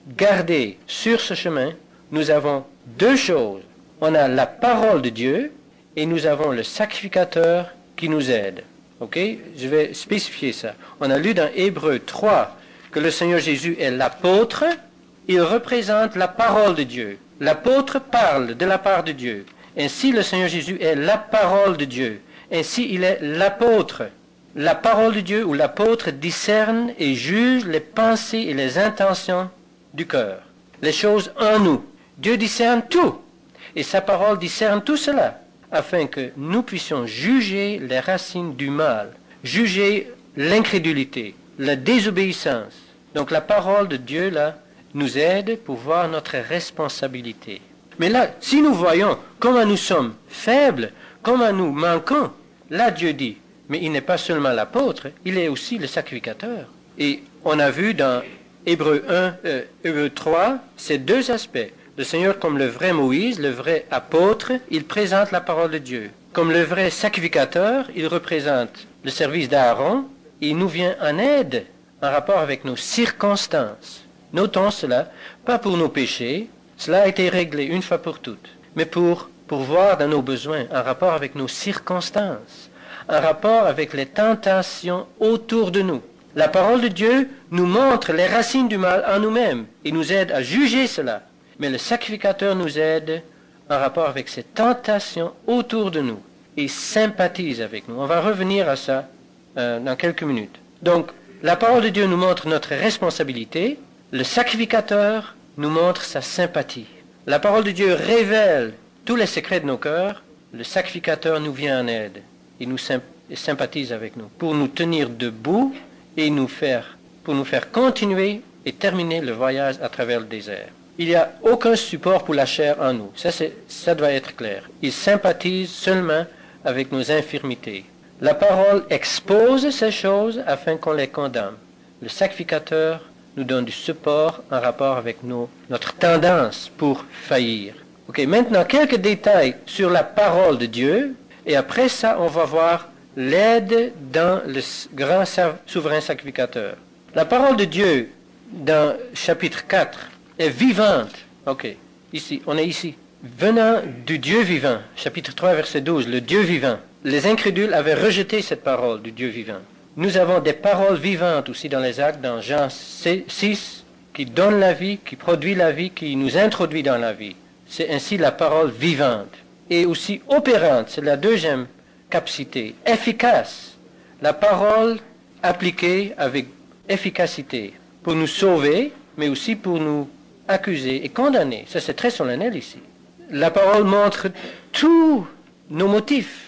garder sur ce chemin, nous avons deux choses. On a la parole de Dieu et nous avons le sacrificateur qui nous aide. Ok? Je vais spécifier ça. On a lu dans Hébreux trois que le Seigneur Jésus est l'apôtre. Il représente la parole de Dieu. L'apôtre parle de la part de Dieu. Ainsi, le Seigneur Jésus est la parole de Dieu. Ainsi, il est l'apôtre. La parole de Dieu ou l'apôtre discerne et juge les pensées et les intentions du cœur. Les choses en nous. Dieu discerne tout. Et sa parole discerne tout cela, afin que nous puissions juger les racines du mal, juger l'incrédulité, la désobéissance. Donc la parole de Dieu, là, nous aide pour voir notre responsabilité. Mais là, si nous voyons comment nous sommes faibles, comment nous manquons, là Dieu dit, mais il n'est pas seulement l'apôtre, il est aussi le sacrificateur. Et on a vu dans Hébreux un, euh, Hébreux trois, ces deux aspects. Le Seigneur, comme le vrai Moïse, le vrai apôtre, il présente la parole de Dieu. Comme le vrai sacrificateur, il représente le service d'Aaron, et il nous vient en aide en rapport avec nos circonstances. Notons cela, pas pour nos péchés, cela a été réglé une fois pour toutes, mais pour, pour voir dans nos besoins, en rapport avec nos circonstances, en rapport avec les tentations autour de nous. La parole de Dieu nous montre les racines du mal en nous-mêmes et nous aide à juger cela. Mais le sacrificateur nous aide en rapport avec ces tentations autour de nous et sympathise avec nous. On va revenir à ça euh, dans quelques minutes. Donc, la parole de Dieu nous montre notre responsabilité. Le sacrificateur nous montre sa sympathie. La parole de Dieu révèle tous les secrets de nos cœurs. Le sacrificateur nous vient en aide et nous sympathise avec nous pour nous tenir debout et nous faire, pour nous faire continuer et terminer le voyage à travers le désert. Il n'y a aucun support pour la chair en nous. Ça, c'est, ça doit être clair. Il sympathise seulement avec nos infirmités. La parole expose ces choses afin qu'on les condamne. Le sacrificateur nous donne du support en rapport avec nos, notre tendance pour faillir. Ok, maintenant quelques détails sur la parole de Dieu, et après ça, on va voir l'aide dans le grand souverain sacrificateur. La parole de Dieu, dans chapitre quatre, est vivante. Ok, ici, on est ici. Venant du Dieu vivant, chapitre trois, verset douze, le Dieu vivant. Les incrédules avaient rejeté cette parole du Dieu vivant. Nous avons des paroles vivantes aussi dans les actes, dans Jean six, qui donne la vie, qui produit la vie, qui nous introduit dans la vie. C'est ainsi la parole vivante. Et aussi opérante, c'est la deuxième capacité. Efficace. La parole appliquée avec efficacité pour nous sauver, mais aussi pour nous accuser et condamner. Ça, c'est très solennel ici. La parole montre tous nos motifs,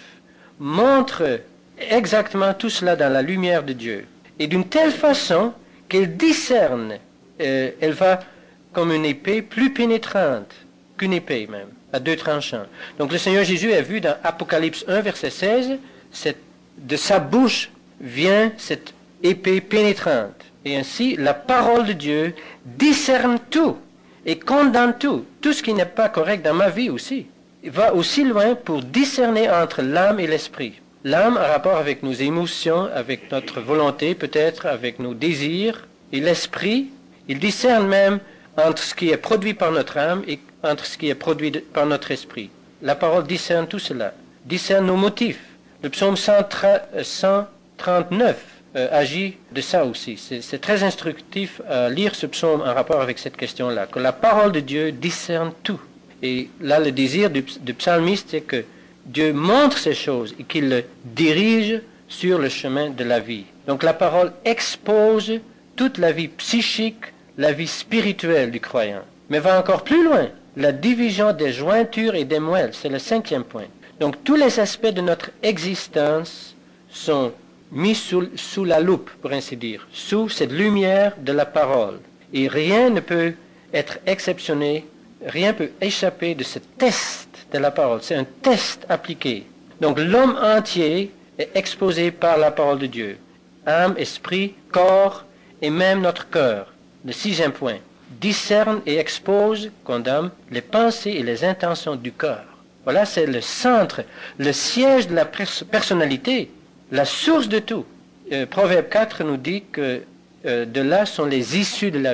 montre exactement tout cela dans la lumière de Dieu. Et d'une telle façon qu'elle discerne, euh, elle va comme une épée plus pénétrante qu'une épée même, à deux tranchants. Donc le Seigneur Jésus est vu dans Apocalypse un, verset seize, cette, de sa bouche vient cette épée pénétrante. Et ainsi, la parole de Dieu discerne tout et condamne tout, tout ce qui n'est pas correct dans ma vie aussi. Il va aussi loin pour discerner entre l'âme et l'esprit. L'âme en rapport avec nos émotions, avec notre volonté peut-être, avec nos désirs, et l'esprit, il discerne même entre ce qui est produit par notre âme et entre ce qui est produit de, par notre esprit. La parole discerne tout cela, discerne nos motifs. Le psaume cent trente-neuf euh, agit de ça aussi. C'est, c'est très instructif à lire ce psaume en rapport avec cette question-là, que la parole de Dieu discerne tout. Et là, le désir du, du psalmiste, c'est que Dieu montre ces choses et qu'il le dirige sur le chemin de la vie. Donc la parole expose toute la vie psychique, la vie spirituelle du croyant. Mais va encore plus loin. La division des jointures et des moelles, c'est le cinquième point. Donc tous les aspects de notre existence sont mis sous, sous la loupe, pour ainsi dire, sous cette lumière de la parole. Et rien ne peut être exceptionné, rien ne peut échapper de ce test de la parole. C'est un test appliqué. Donc l'homme entier est exposé par la parole de Dieu. Âme, esprit, corps et même notre cœur. Le sixième point. Discerne et expose, condamne, les pensées et les intentions du cœur. Voilà, c'est le centre, le siège de la pers- personnalité, la source de tout. Euh, Proverbe quatre nous dit que euh, de là sont les issues de la vie.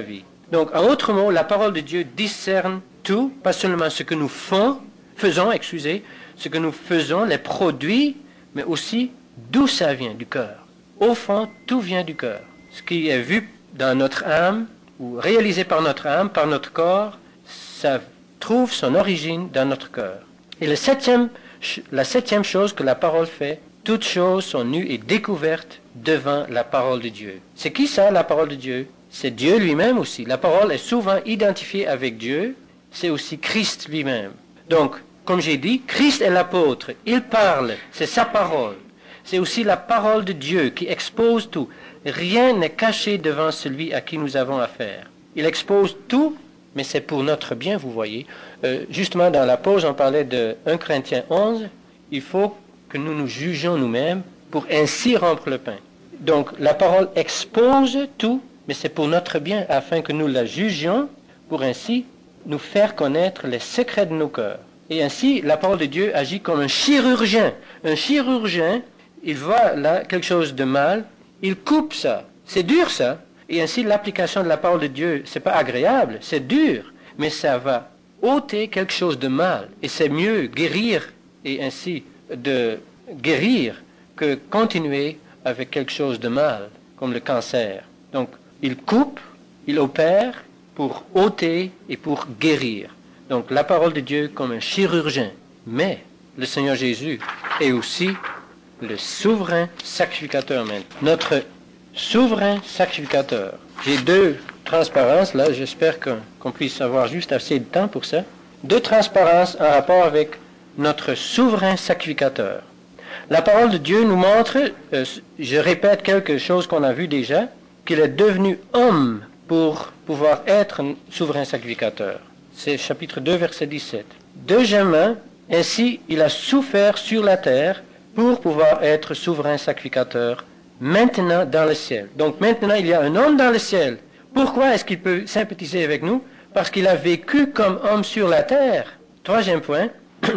Donc, en autre mot, la parole de Dieu discerne tout, pas seulement ce que nous faisons, faisons, excusez, ce que nous faisons, les produits, mais aussi d'où ça vient, du cœur. Au fond, tout vient du cœur. Ce qui est vu dans notre âme, ou réalisé par notre âme, par notre corps, ça trouve son origine dans notre cœur. Et le septième, la septième chose que la parole fait, toutes choses sont nues et découvertes devant la parole de Dieu. C'est qui ça, la parole de Dieu? C'est Dieu lui-même aussi. La parole est souvent identifiée avec Dieu. C'est aussi Christ lui-même. Donc, comme j'ai dit, Christ est l'apôtre. Il parle. C'est sa parole. C'est aussi la parole de Dieu qui expose tout. Rien n'est caché devant celui à qui nous avons affaire. Il expose tout, mais c'est pour notre bien, vous voyez. Euh, justement, dans la pause, on parlait de un Corinthiens onze. Il faut que nous nous jugions nous-mêmes pour ainsi rompre le pain. Donc, la parole expose tout, mais c'est pour notre bien, afin que nous la jugions, pour ainsi nous faire connaître les secrets de nos cœurs. Et ainsi, la parole de Dieu agit comme un chirurgien. Un chirurgien, il voit là quelque chose de mal, il coupe ça. C'est dur ça. Et ainsi, l'application de la parole de Dieu, c'est pas agréable, c'est dur, mais ça va ôter quelque chose de mal. Et c'est mieux guérir, et ainsi de guérir, que continuer avec quelque chose de mal, comme le cancer. Donc, il coupe, il opère pour ôter et pour guérir. Donc, la parole de Dieu comme un chirurgien. Mais le Seigneur Jésus est aussi le souverain sacrificateur même. Notre souverain sacrificateur. J'ai deux transparences, là, j'espère qu'on, qu'on puisse avoir juste assez de temps pour ça. Deux transparences en rapport avec notre souverain sacrificateur. La parole de Dieu nous montre, euh, je répète quelque chose qu'on a vu déjà, qu'il est devenu homme pour pouvoir être souverain sacrificateur. C'est chapitre deux, verset dix-sept. Deuxièmement, ainsi il a souffert sur la terre pour pouvoir être souverain sacrificateur maintenant dans le ciel. Donc maintenant il y a un homme dans le ciel. Pourquoi est-ce qu'il peut sympathiser avec nous? Parce qu'il a vécu comme homme sur la terre. Troisième point,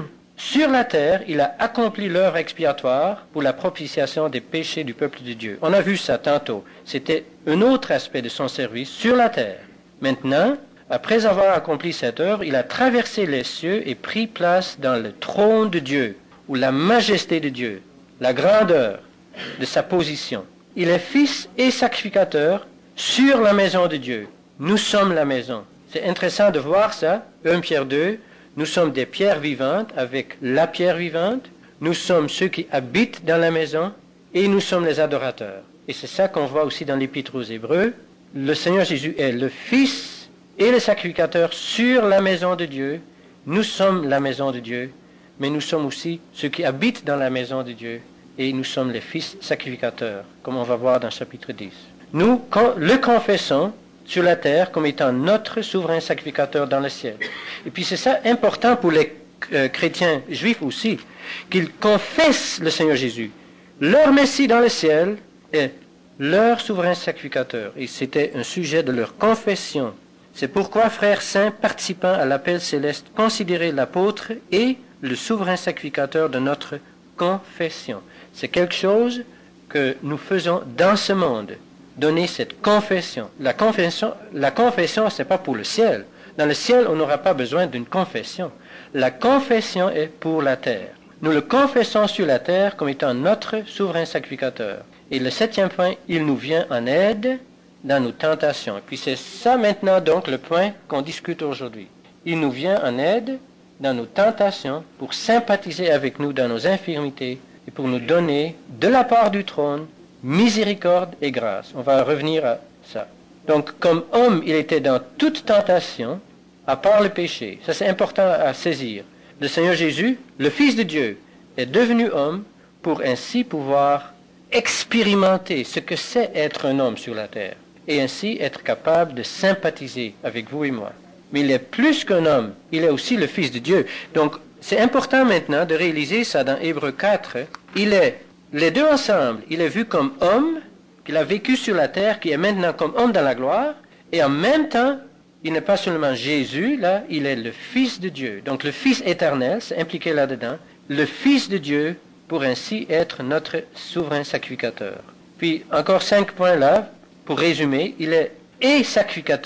sur la terre, il a accompli l'œuvre expiatoire pour la propitiation des péchés du peuple de Dieu. On a vu ça tantôt. C'était un autre aspect de son service sur la terre. Maintenant, après avoir accompli cette œuvre, il a traversé les cieux et pris place dans le trône de Dieu, ou la majesté de Dieu, la grandeur de sa position. Il est fils et sacrificateur sur la maison de Dieu. Nous sommes la maison. C'est intéressant de voir ça. un Pierre deux, nous sommes des pierres vivantes avec la pierre vivante. Nous sommes ceux qui habitent dans la maison et nous sommes les adorateurs. Et c'est ça qu'on voit aussi dans l'Épître aux Hébreux. Le Seigneur Jésus est le Fils et le sacrificateur sur la maison de Dieu. Nous sommes la maison de Dieu, mais nous sommes aussi ceux qui habitent dans la maison de Dieu et nous sommes les fils sacrificateurs, comme on va voir dans chapitre dix. Nous le confessons sur la terre comme étant notre souverain sacrificateur dans le ciel. Et puis c'est ça important pour les euh, chrétiens juifs aussi, qu'ils confessent le Seigneur Jésus. Leur Messie dans le ciel est leur souverain sacrificateur. Et c'était un sujet de leur confession. C'est pourquoi, frères saints, participant à l'appel céleste, considérez l'apôtre et le souverain sacrificateur de notre confession. C'est quelque chose que nous faisons dans ce monde. Donner cette confession. La confession, la confession, c'est pas pour le ciel. Dans le ciel, on n'aura pas besoin d'une confession. La confession est pour la terre. Nous le confessons sur la terre comme étant notre souverain sacrificateur. Et le septième point, il nous vient en aide dans nos tentations. Et puis c'est ça maintenant donc le point qu'on discute aujourd'hui. Il nous vient en aide dans nos tentations pour sympathiser avec nous dans nos infirmités et pour nous donner de la part du trône miséricorde et grâce. On va revenir à ça. Donc, comme homme, il était dans toute tentation, à part le péché. Ça, c'est important à saisir. Le Seigneur Jésus, le Fils de Dieu, est devenu homme pour ainsi pouvoir expérimenter ce que c'est être un homme sur la terre et ainsi être capable de sympathiser avec vous et moi. Mais il est plus qu'un homme, il est aussi le Fils de Dieu. Donc, c'est important maintenant de réaliser ça dans Hébreux quatre. Il est les deux ensemble, il est vu comme homme, qu'il a vécu sur la terre, qui est maintenant comme homme dans la gloire, et en même temps, il n'est pas seulement Jésus, là, il est le Fils de Dieu. Donc le Fils éternel, c'est impliqué là-dedans, le Fils de Dieu, pour ainsi être notre souverain sacrificateur. Puis, encore cinq points là, pour résumer, il est et sacrificateur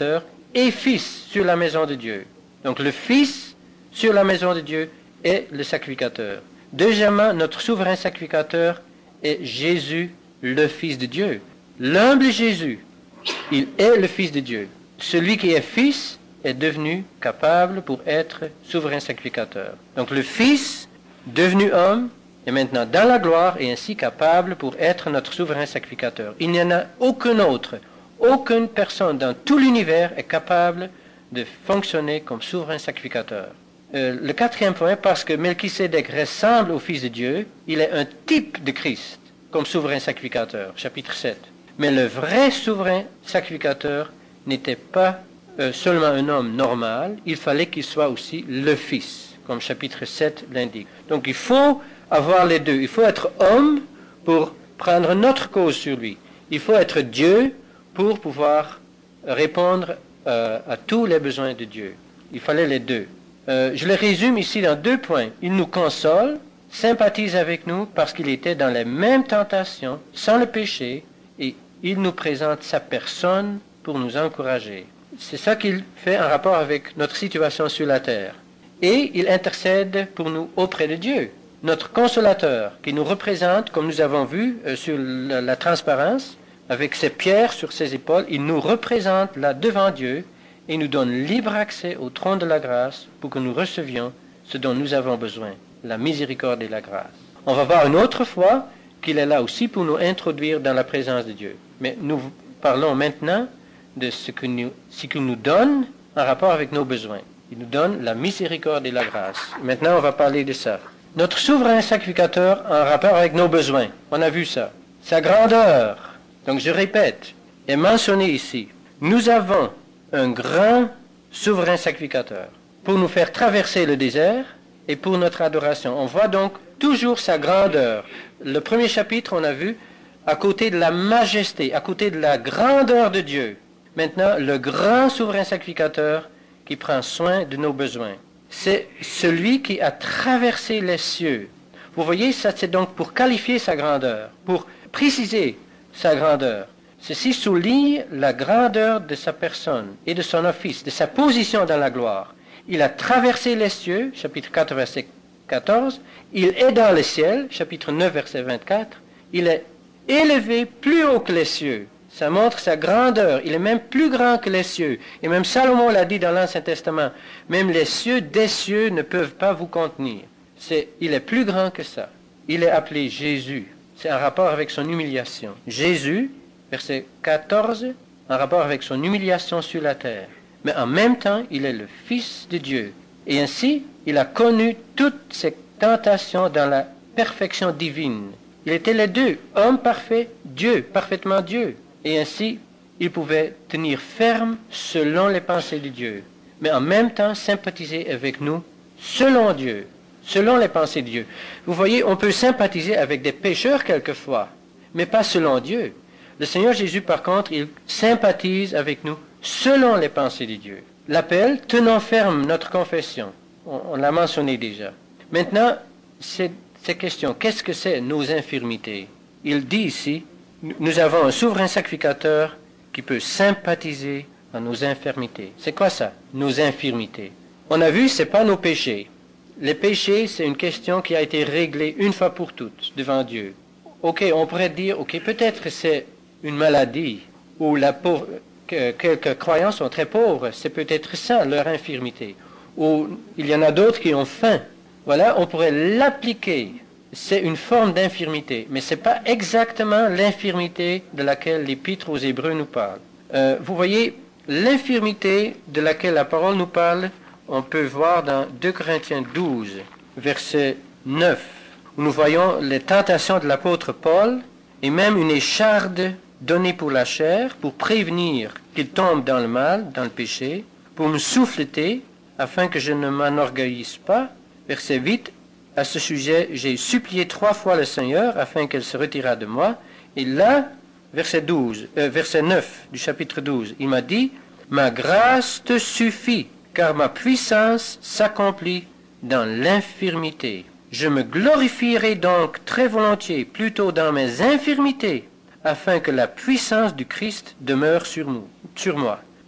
et Fils sur la maison de Dieu. Donc le Fils sur la maison de Dieu est le sacrificateur. Deuxièmement, notre souverain sacrificateur est Jésus, le Fils de Dieu. L'humble Jésus, il est le Fils de Dieu. Celui qui est Fils est devenu capable pour être souverain sacrificateur. Donc le Fils, devenu homme, est maintenant dans la gloire et ainsi capable pour être notre souverain sacrificateur. Il n'y en a aucun autre, aucune personne dans tout l'univers est capable de fonctionner comme souverain sacrificateur. Euh, le quatrième point, parce que Melchisédek ressemble au Fils de Dieu, il est un type de Christ comme souverain sacrificateur, chapitre sept. Mais le vrai souverain sacrificateur n'était pas euh, seulement un homme normal, il fallait qu'il soit aussi le Fils, comme chapitre sept l'indique. Donc il faut avoir les deux. Il faut être homme pour prendre notre cause sur lui. Il faut être Dieu pour pouvoir répondre euh, à tous les besoins de Dieu. Il fallait les deux. Euh, je les résume ici dans deux points. Il nous console, sympathise avec nous parce qu'il était dans les mêmes tentations, sans le péché, et il nous présente sa personne pour nous encourager. C'est ça qu'il fait en rapport avec notre situation sur la terre. Et il intercède pour nous auprès de Dieu. Notre consolateur, qui nous représente, comme nous avons vu euh, sur la, la transparence, avec ses pierres sur ses épaules, il nous représente là devant Dieu et nous donne libre accès au trône de la grâce pour que nous recevions ce dont nous avons besoin, la miséricorde et la grâce. On va voir une autre fois qu'il est là aussi pour nous introduire dans la présence de Dieu. Mais nous parlons maintenant de ce que nous, ce qu'il nous donne en rapport avec nos besoins. Il nous donne la miséricorde et la grâce. Maintenant, on va parler de ça. Notre souverain sacrificateur en rapport avec nos besoins. On a vu ça. Sa grandeur, donc je répète, est mentionnée ici. Nous avons un grand souverain sacrificateur pour nous faire traverser le désert et pour notre adoration. On voit donc toujours sa grandeur. Le premier chapitre, on a vu, à côté de la majesté, à côté de la grandeur de Dieu. Maintenant, le grand souverain sacrificateur qui prend soin de nos besoins. C'est celui qui a traversé les cieux. Vous voyez, ça c'est donc pour qualifier sa grandeur, pour préciser sa grandeur. Ceci souligne la grandeur de sa personne et de son office, de sa position dans la gloire. Il a traversé les cieux, chapitre quatre, verset quatorze. Il est dans le ciel, chapitre neuf, verset vingt-quatre. Il est élevé plus haut que les cieux. Ça montre sa grandeur. Il est même plus grand que les cieux. Et même Salomon l'a dit dans l'Ancien Testament. Même les cieux des cieux ne peuvent pas vous contenir. C'est, il est plus grand que ça. Il est appelé Jésus. C'est en rapport avec son humiliation. Jésus, verset quatorze, en rapport avec son humiliation sur la terre. Mais en même temps, il est le Fils de Dieu. Et ainsi, il a connu toutes ces tentations dans la perfection divine. Il était les deux, homme parfait, Dieu, parfaitement Dieu. Et ainsi, il pouvait tenir ferme selon les pensées de Dieu, mais en même temps sympathiser avec nous selon Dieu, selon les pensées de Dieu. Vous voyez, on peut sympathiser avec des pécheurs quelquefois, mais pas selon Dieu. Le Seigneur Jésus, par contre, il sympathise avec nous selon les pensées de Dieu. L'appel, tenons ferme notre confession. On, on l'a mentionné déjà. Maintenant, c'est cette question, qu'est-ce que c'est nos infirmités? Il dit ici, nous avons un souverain sacrificateur qui peut sympathiser à nos infirmités. C'est quoi ça, nos infirmités? On a vu, c'est pas nos péchés. Les péchés, c'est une question qui a été réglée une fois pour toutes devant Dieu. Ok, on pourrait dire, ok, peut-être c'est une maladie ou la pauvre, que quelques croyants sont très pauvres, c'est peut-être ça leur infirmité. Ou il y en a d'autres qui ont faim. Voilà, on pourrait l'appliquer. C'est une forme d'infirmité, mais ce n'est pas exactement l'infirmité de laquelle l'Épître aux Hébreux nous parle. Euh, vous voyez, l'infirmité de laquelle la parole nous parle, on peut voir dans deux Corinthiens douze, verset neuf, où nous voyons les tentations de l'apôtre Paul, et même une écharde donnée pour la chair, pour prévenir qu'il tombe dans le mal, dans le péché, pour me souffleter, afin que je ne m'enorgueillisse pas. Verset huit, à ce sujet, j'ai supplié trois fois le Seigneur afin qu'elle se retirât de moi. Et là, verset douze, euh, verset neuf du chapitre douze, il m'a dit, ma grâce te suffit, car ma puissance s'accomplit dans l'infirmité. Je me glorifierai donc très volontiers plutôt dans mes infirmités, afin que la puissance du Christ demeure sur nous, sur moi.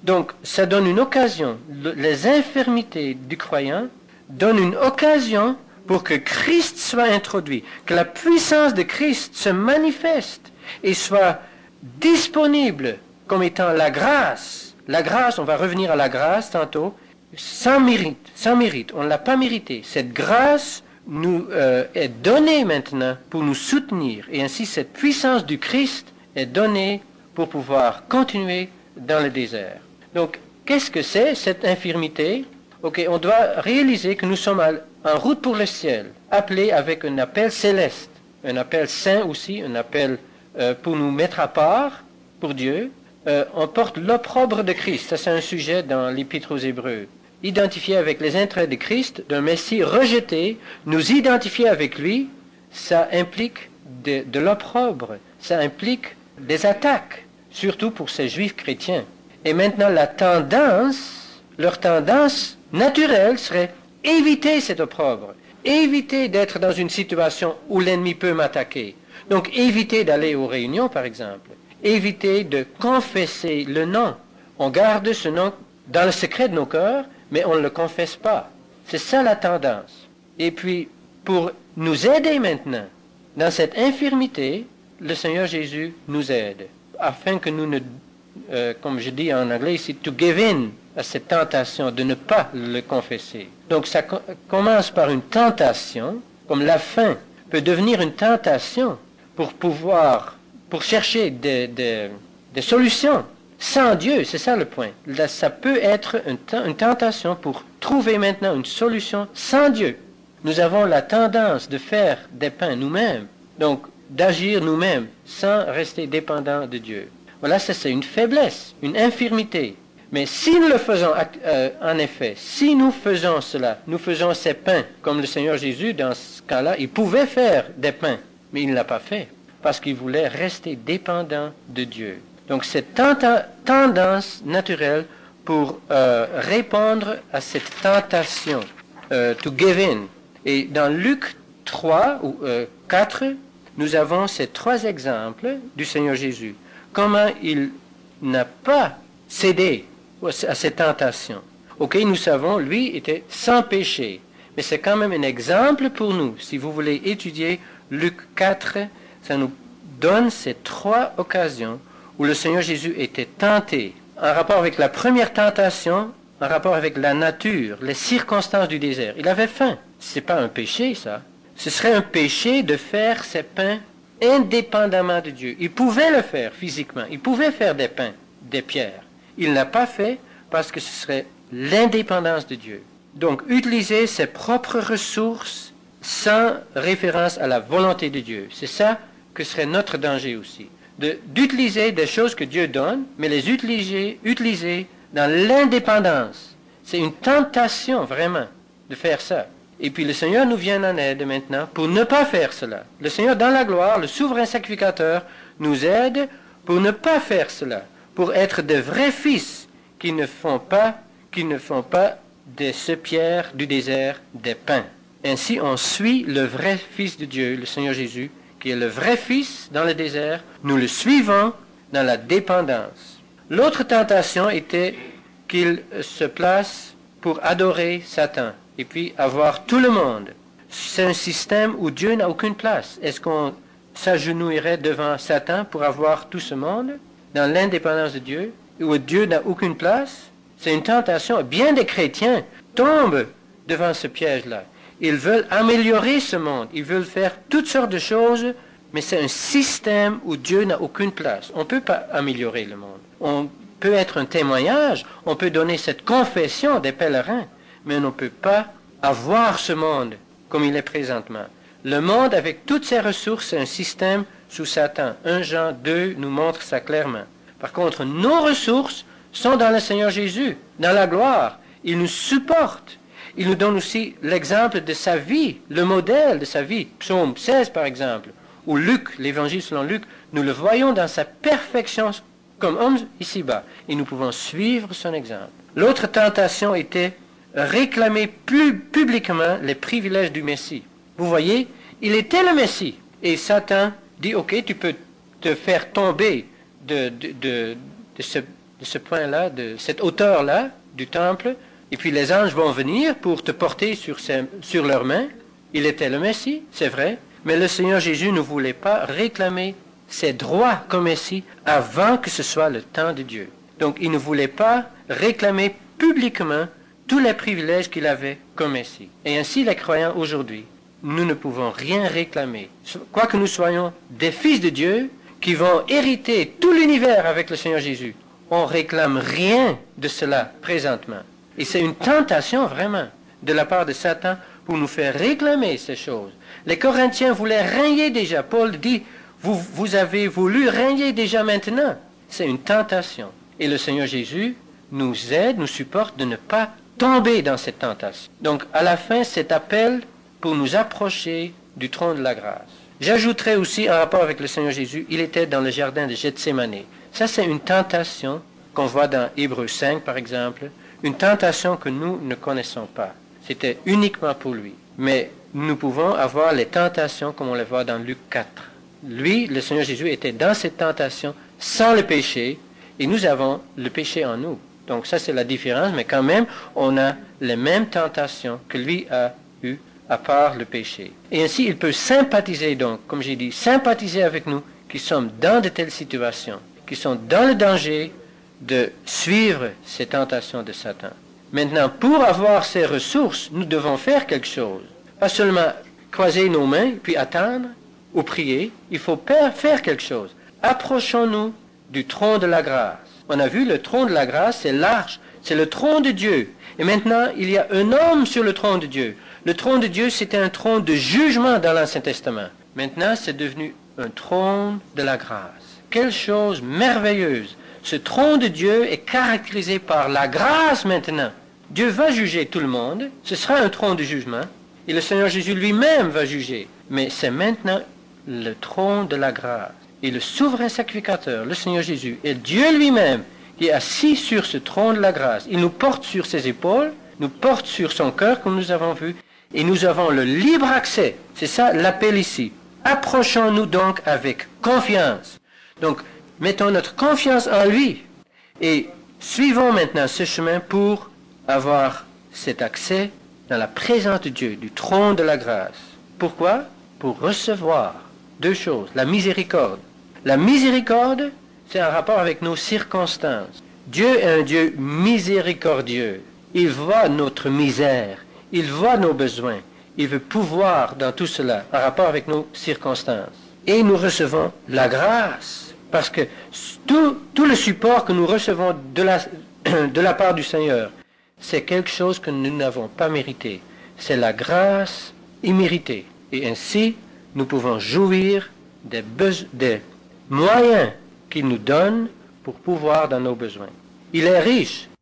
Donc, ça donne une occasion. Le, les infirmités du croyant donnent une occasion pour que Christ soit introduit, que la puissance de Christ se manifeste et soit disponible comme étant la grâce. La grâce, on va revenir à la grâce tantôt, sans mérite, sans mérite, on ne l'a pas mérité. Cette grâce nous euh, est donnée maintenant pour nous soutenir, et ainsi cette puissance du Christ est donnée pour pouvoir continuer dans le désert. Donc, qu'est-ce que c'est cette infirmité? Ok, on doit réaliser que nous sommes en route pour le ciel, appelés avec un appel céleste, un appel saint aussi, un appel euh, pour nous mettre à part pour Dieu. Euh, on porte l'opprobre de Christ, ça c'est un sujet dans l'Épître aux Hébreux. Identifier avec les intérêts de Christ, d'un Messie rejeté, nous identifier avec lui, ça implique de, de l'opprobre, ça implique des attaques, surtout pour ces Juifs chrétiens. Et maintenant, la tendance, leur tendance naturelle serait éviter cet opprobre, éviter d'être dans une situation où l'ennemi peut m'attaquer. Donc, éviter d'aller aux réunions, par exemple, éviter de confesser le nom. On garde ce nom dans le secret de nos cœurs, mais on ne le confesse pas. C'est ça la tendance. Et puis, pour nous aider maintenant, dans cette infirmité, le Seigneur Jésus nous aide, afin que nous ne, euh, comme je dis en anglais ici, to give in à cette tentation de ne pas le confesser. Donc ça co- commence par une tentation, comme la faim peut devenir une tentation pour pouvoir, pour chercher des, des, des solutions. Sans Dieu, c'est ça le point. Là, ça peut être une, une tentation pour trouver maintenant une solution sans Dieu. Nous avons la tendance de faire des pains nous-mêmes, donc d'agir nous-mêmes sans rester dépendants de Dieu. Voilà, ça c'est une faiblesse, une infirmité. Mais si nous le faisons, euh, en effet, si nous faisons cela, nous faisons ces pains, comme le Seigneur Jésus, dans ce cas-là, il pouvait faire des pains, mais il ne l'a pas fait, parce qu'il voulait rester dépendant de Dieu. Donc cette tenta- tendance naturelle pour euh, répondre à cette tentation, euh, to give in. Et dans Luc trois ou euh, quatre, nous avons ces trois exemples du Seigneur Jésus. Comment il n'a pas cédé à cette tentation. Ok, nous savons, lui était sans péché. Mais c'est quand même un exemple pour nous. Si vous voulez étudier Luc quatre, ça nous donne ces trois occasions où le Seigneur Jésus était tenté, en rapport avec la première tentation, en rapport avec la nature, les circonstances du désert. Il avait faim. Ce n'est pas un péché, ça. Ce serait un péché de faire ces pains indépendamment de Dieu. Il pouvait le faire physiquement. Il pouvait faire des pains, des pierres. Il n'a pas fait parce que ce serait l'indépendance de Dieu. Donc, utiliser ses propres ressources sans référence à la volonté de Dieu. C'est ça que serait notre danger aussi. De, d'utiliser des choses que Dieu donne, mais les utiliser, utiliser dans l'indépendance. C'est une tentation, vraiment, de faire ça. Et puis le Seigneur nous vient en aide maintenant pour ne pas faire cela. Le Seigneur, dans la gloire, le souverain sacrificateur, nous aide pour ne pas faire cela, pour être de vrais fils qui ne font pas, qui ne font pas de ces pierres du désert des pains. Ainsi, on suit le vrai Fils de Dieu, le Seigneur Jésus, qui est le vrai Fils dans le désert. Nous le suivons dans la dépendance. L'autre tentation était qu'il se place pour adorer Satan et puis avoir tout le monde. C'est un système où Dieu n'a aucune place. Est-ce qu'on s'agenouillerait devant Satan pour avoir tout ce monde dans l'indépendance de Dieu, où Dieu n'a aucune place? C'est une tentation. Bien des chrétiens tombent devant ce piège-là. Ils veulent améliorer ce monde. Ils veulent faire toutes sortes de choses, mais c'est un système où Dieu n'a aucune place. On ne peut pas améliorer le monde. On peut être un témoignage, on peut donner cette confession des pèlerins, mais on ne peut pas avoir ce monde comme il est présentement. Le monde, avec toutes ses ressources, c'est un système sous Satan. un Jean deux nous montre ça clairement. Par contre, nos ressources sont dans le Seigneur Jésus, dans la gloire. Il nous supporte. Il nous donne aussi l'exemple de sa vie, le modèle de sa vie. Psaume seize, par exemple, ou Luc, l'évangile selon Luc, nous le voyons dans sa perfection comme homme ici-bas. Et nous pouvons suivre son exemple. L'autre tentation était réclamer plus publiquement les privilèges du Messie. Vous voyez, il était le Messie. Et Satan dit, ok, tu peux te faire tomber de, de, de, de, ce, de de ce point-là, de cette hauteur-là du temple, et puis les anges vont venir pour te porter sur, ses, sur leurs mains. Il était le Messie, c'est vrai, mais le Seigneur Jésus ne voulait pas réclamer ses droits comme Messie avant que ce soit le temps de Dieu. Donc il ne voulait pas réclamer publiquement tous les privilèges qu'il avait comme Messie. Et ainsi les croyants aujourd'hui, nous ne pouvons rien réclamer. Quoique nous soyons des fils de Dieu qui vont hériter tout l'univers avec le Seigneur Jésus, on ne réclame rien de cela présentement. Et c'est une tentation vraiment de la part de Satan pour nous faire réclamer ces choses. Les Corinthiens voulaient régner déjà. Paul dit, vous, vous avez voulu régner déjà maintenant. C'est une tentation. Et le Seigneur Jésus nous aide, nous supporte de ne pas tomber dans cette tentation. Donc à la fin, cet appel pour nous approcher du trône de la grâce. J'ajouterai aussi en rapport avec le Seigneur Jésus, il était dans le jardin de Gethsémane. Ça, c'est une tentation qu'on voit dans Hébreux cinq, par exemple, une tentation que nous ne connaissons pas. C'était uniquement pour lui. Mais nous pouvons avoir les tentations comme on les voit dans Luc quatre. Lui, le Seigneur Jésus, était dans cette tentation sans le péché, et nous avons le péché en nous. Donc ça, c'est la différence, mais quand même, on a les mêmes tentations que lui a eues, à part le péché. Et ainsi, il peut sympathiser donc, comme j'ai dit, sympathiser avec nous qui sommes dans de telles situations, qui sont dans le danger de suivre ces tentations de Satan. Maintenant, pour avoir ces ressources, nous devons faire quelque chose. Pas seulement croiser nos mains, puis attendre, ou prier. Il faut faire quelque chose. Approchons-nous du trône de la grâce. On a vu, le trône de la grâce, c'est l'arche, c'est le trône de Dieu. Et maintenant, il y a un homme sur le trône de Dieu. Le trône de Dieu, c'était un trône de jugement dans l'Ancien Testament. Maintenant, c'est devenu un trône de la grâce. Quelle chose merveilleuse! Ce trône de Dieu est caractérisé par la grâce maintenant. Dieu va juger tout le monde. Ce sera un trône de jugement. Et le Seigneur Jésus lui-même va juger. Mais c'est maintenant le trône de la grâce. Et le souverain sacrificateur, le Seigneur Jésus, est Dieu lui-même qui est assis sur ce trône de la grâce. Il nous porte sur ses épaules, nous porte sur son cœur, comme nous avons vu, et nous avons le libre accès. C'est ça l'appel ici. Approchons-nous donc avec confiance. Donc, mettons notre confiance en lui et suivons maintenant ce chemin pour avoir cet accès dans la présence de Dieu, du trône de la grâce. Pourquoi? Pour recevoir deux choses. La miséricorde. La miséricorde, c'est un rapport avec nos circonstances. Dieu est un Dieu miséricordieux. Il voit notre misère. Il voit nos besoins. Il veut pouvoir dans tout cela, en rapport avec nos circonstances. Et nous recevons la grâce. Parce que tout, tout le support que nous recevons de la, de la part du Seigneur, c'est quelque chose que nous n'avons pas mérité. C'est la grâce imméritée. Et ainsi, nous pouvons jouir des, beso- des moyens qu'il nous donne pour pouvoir dans nos besoins. Il est riche.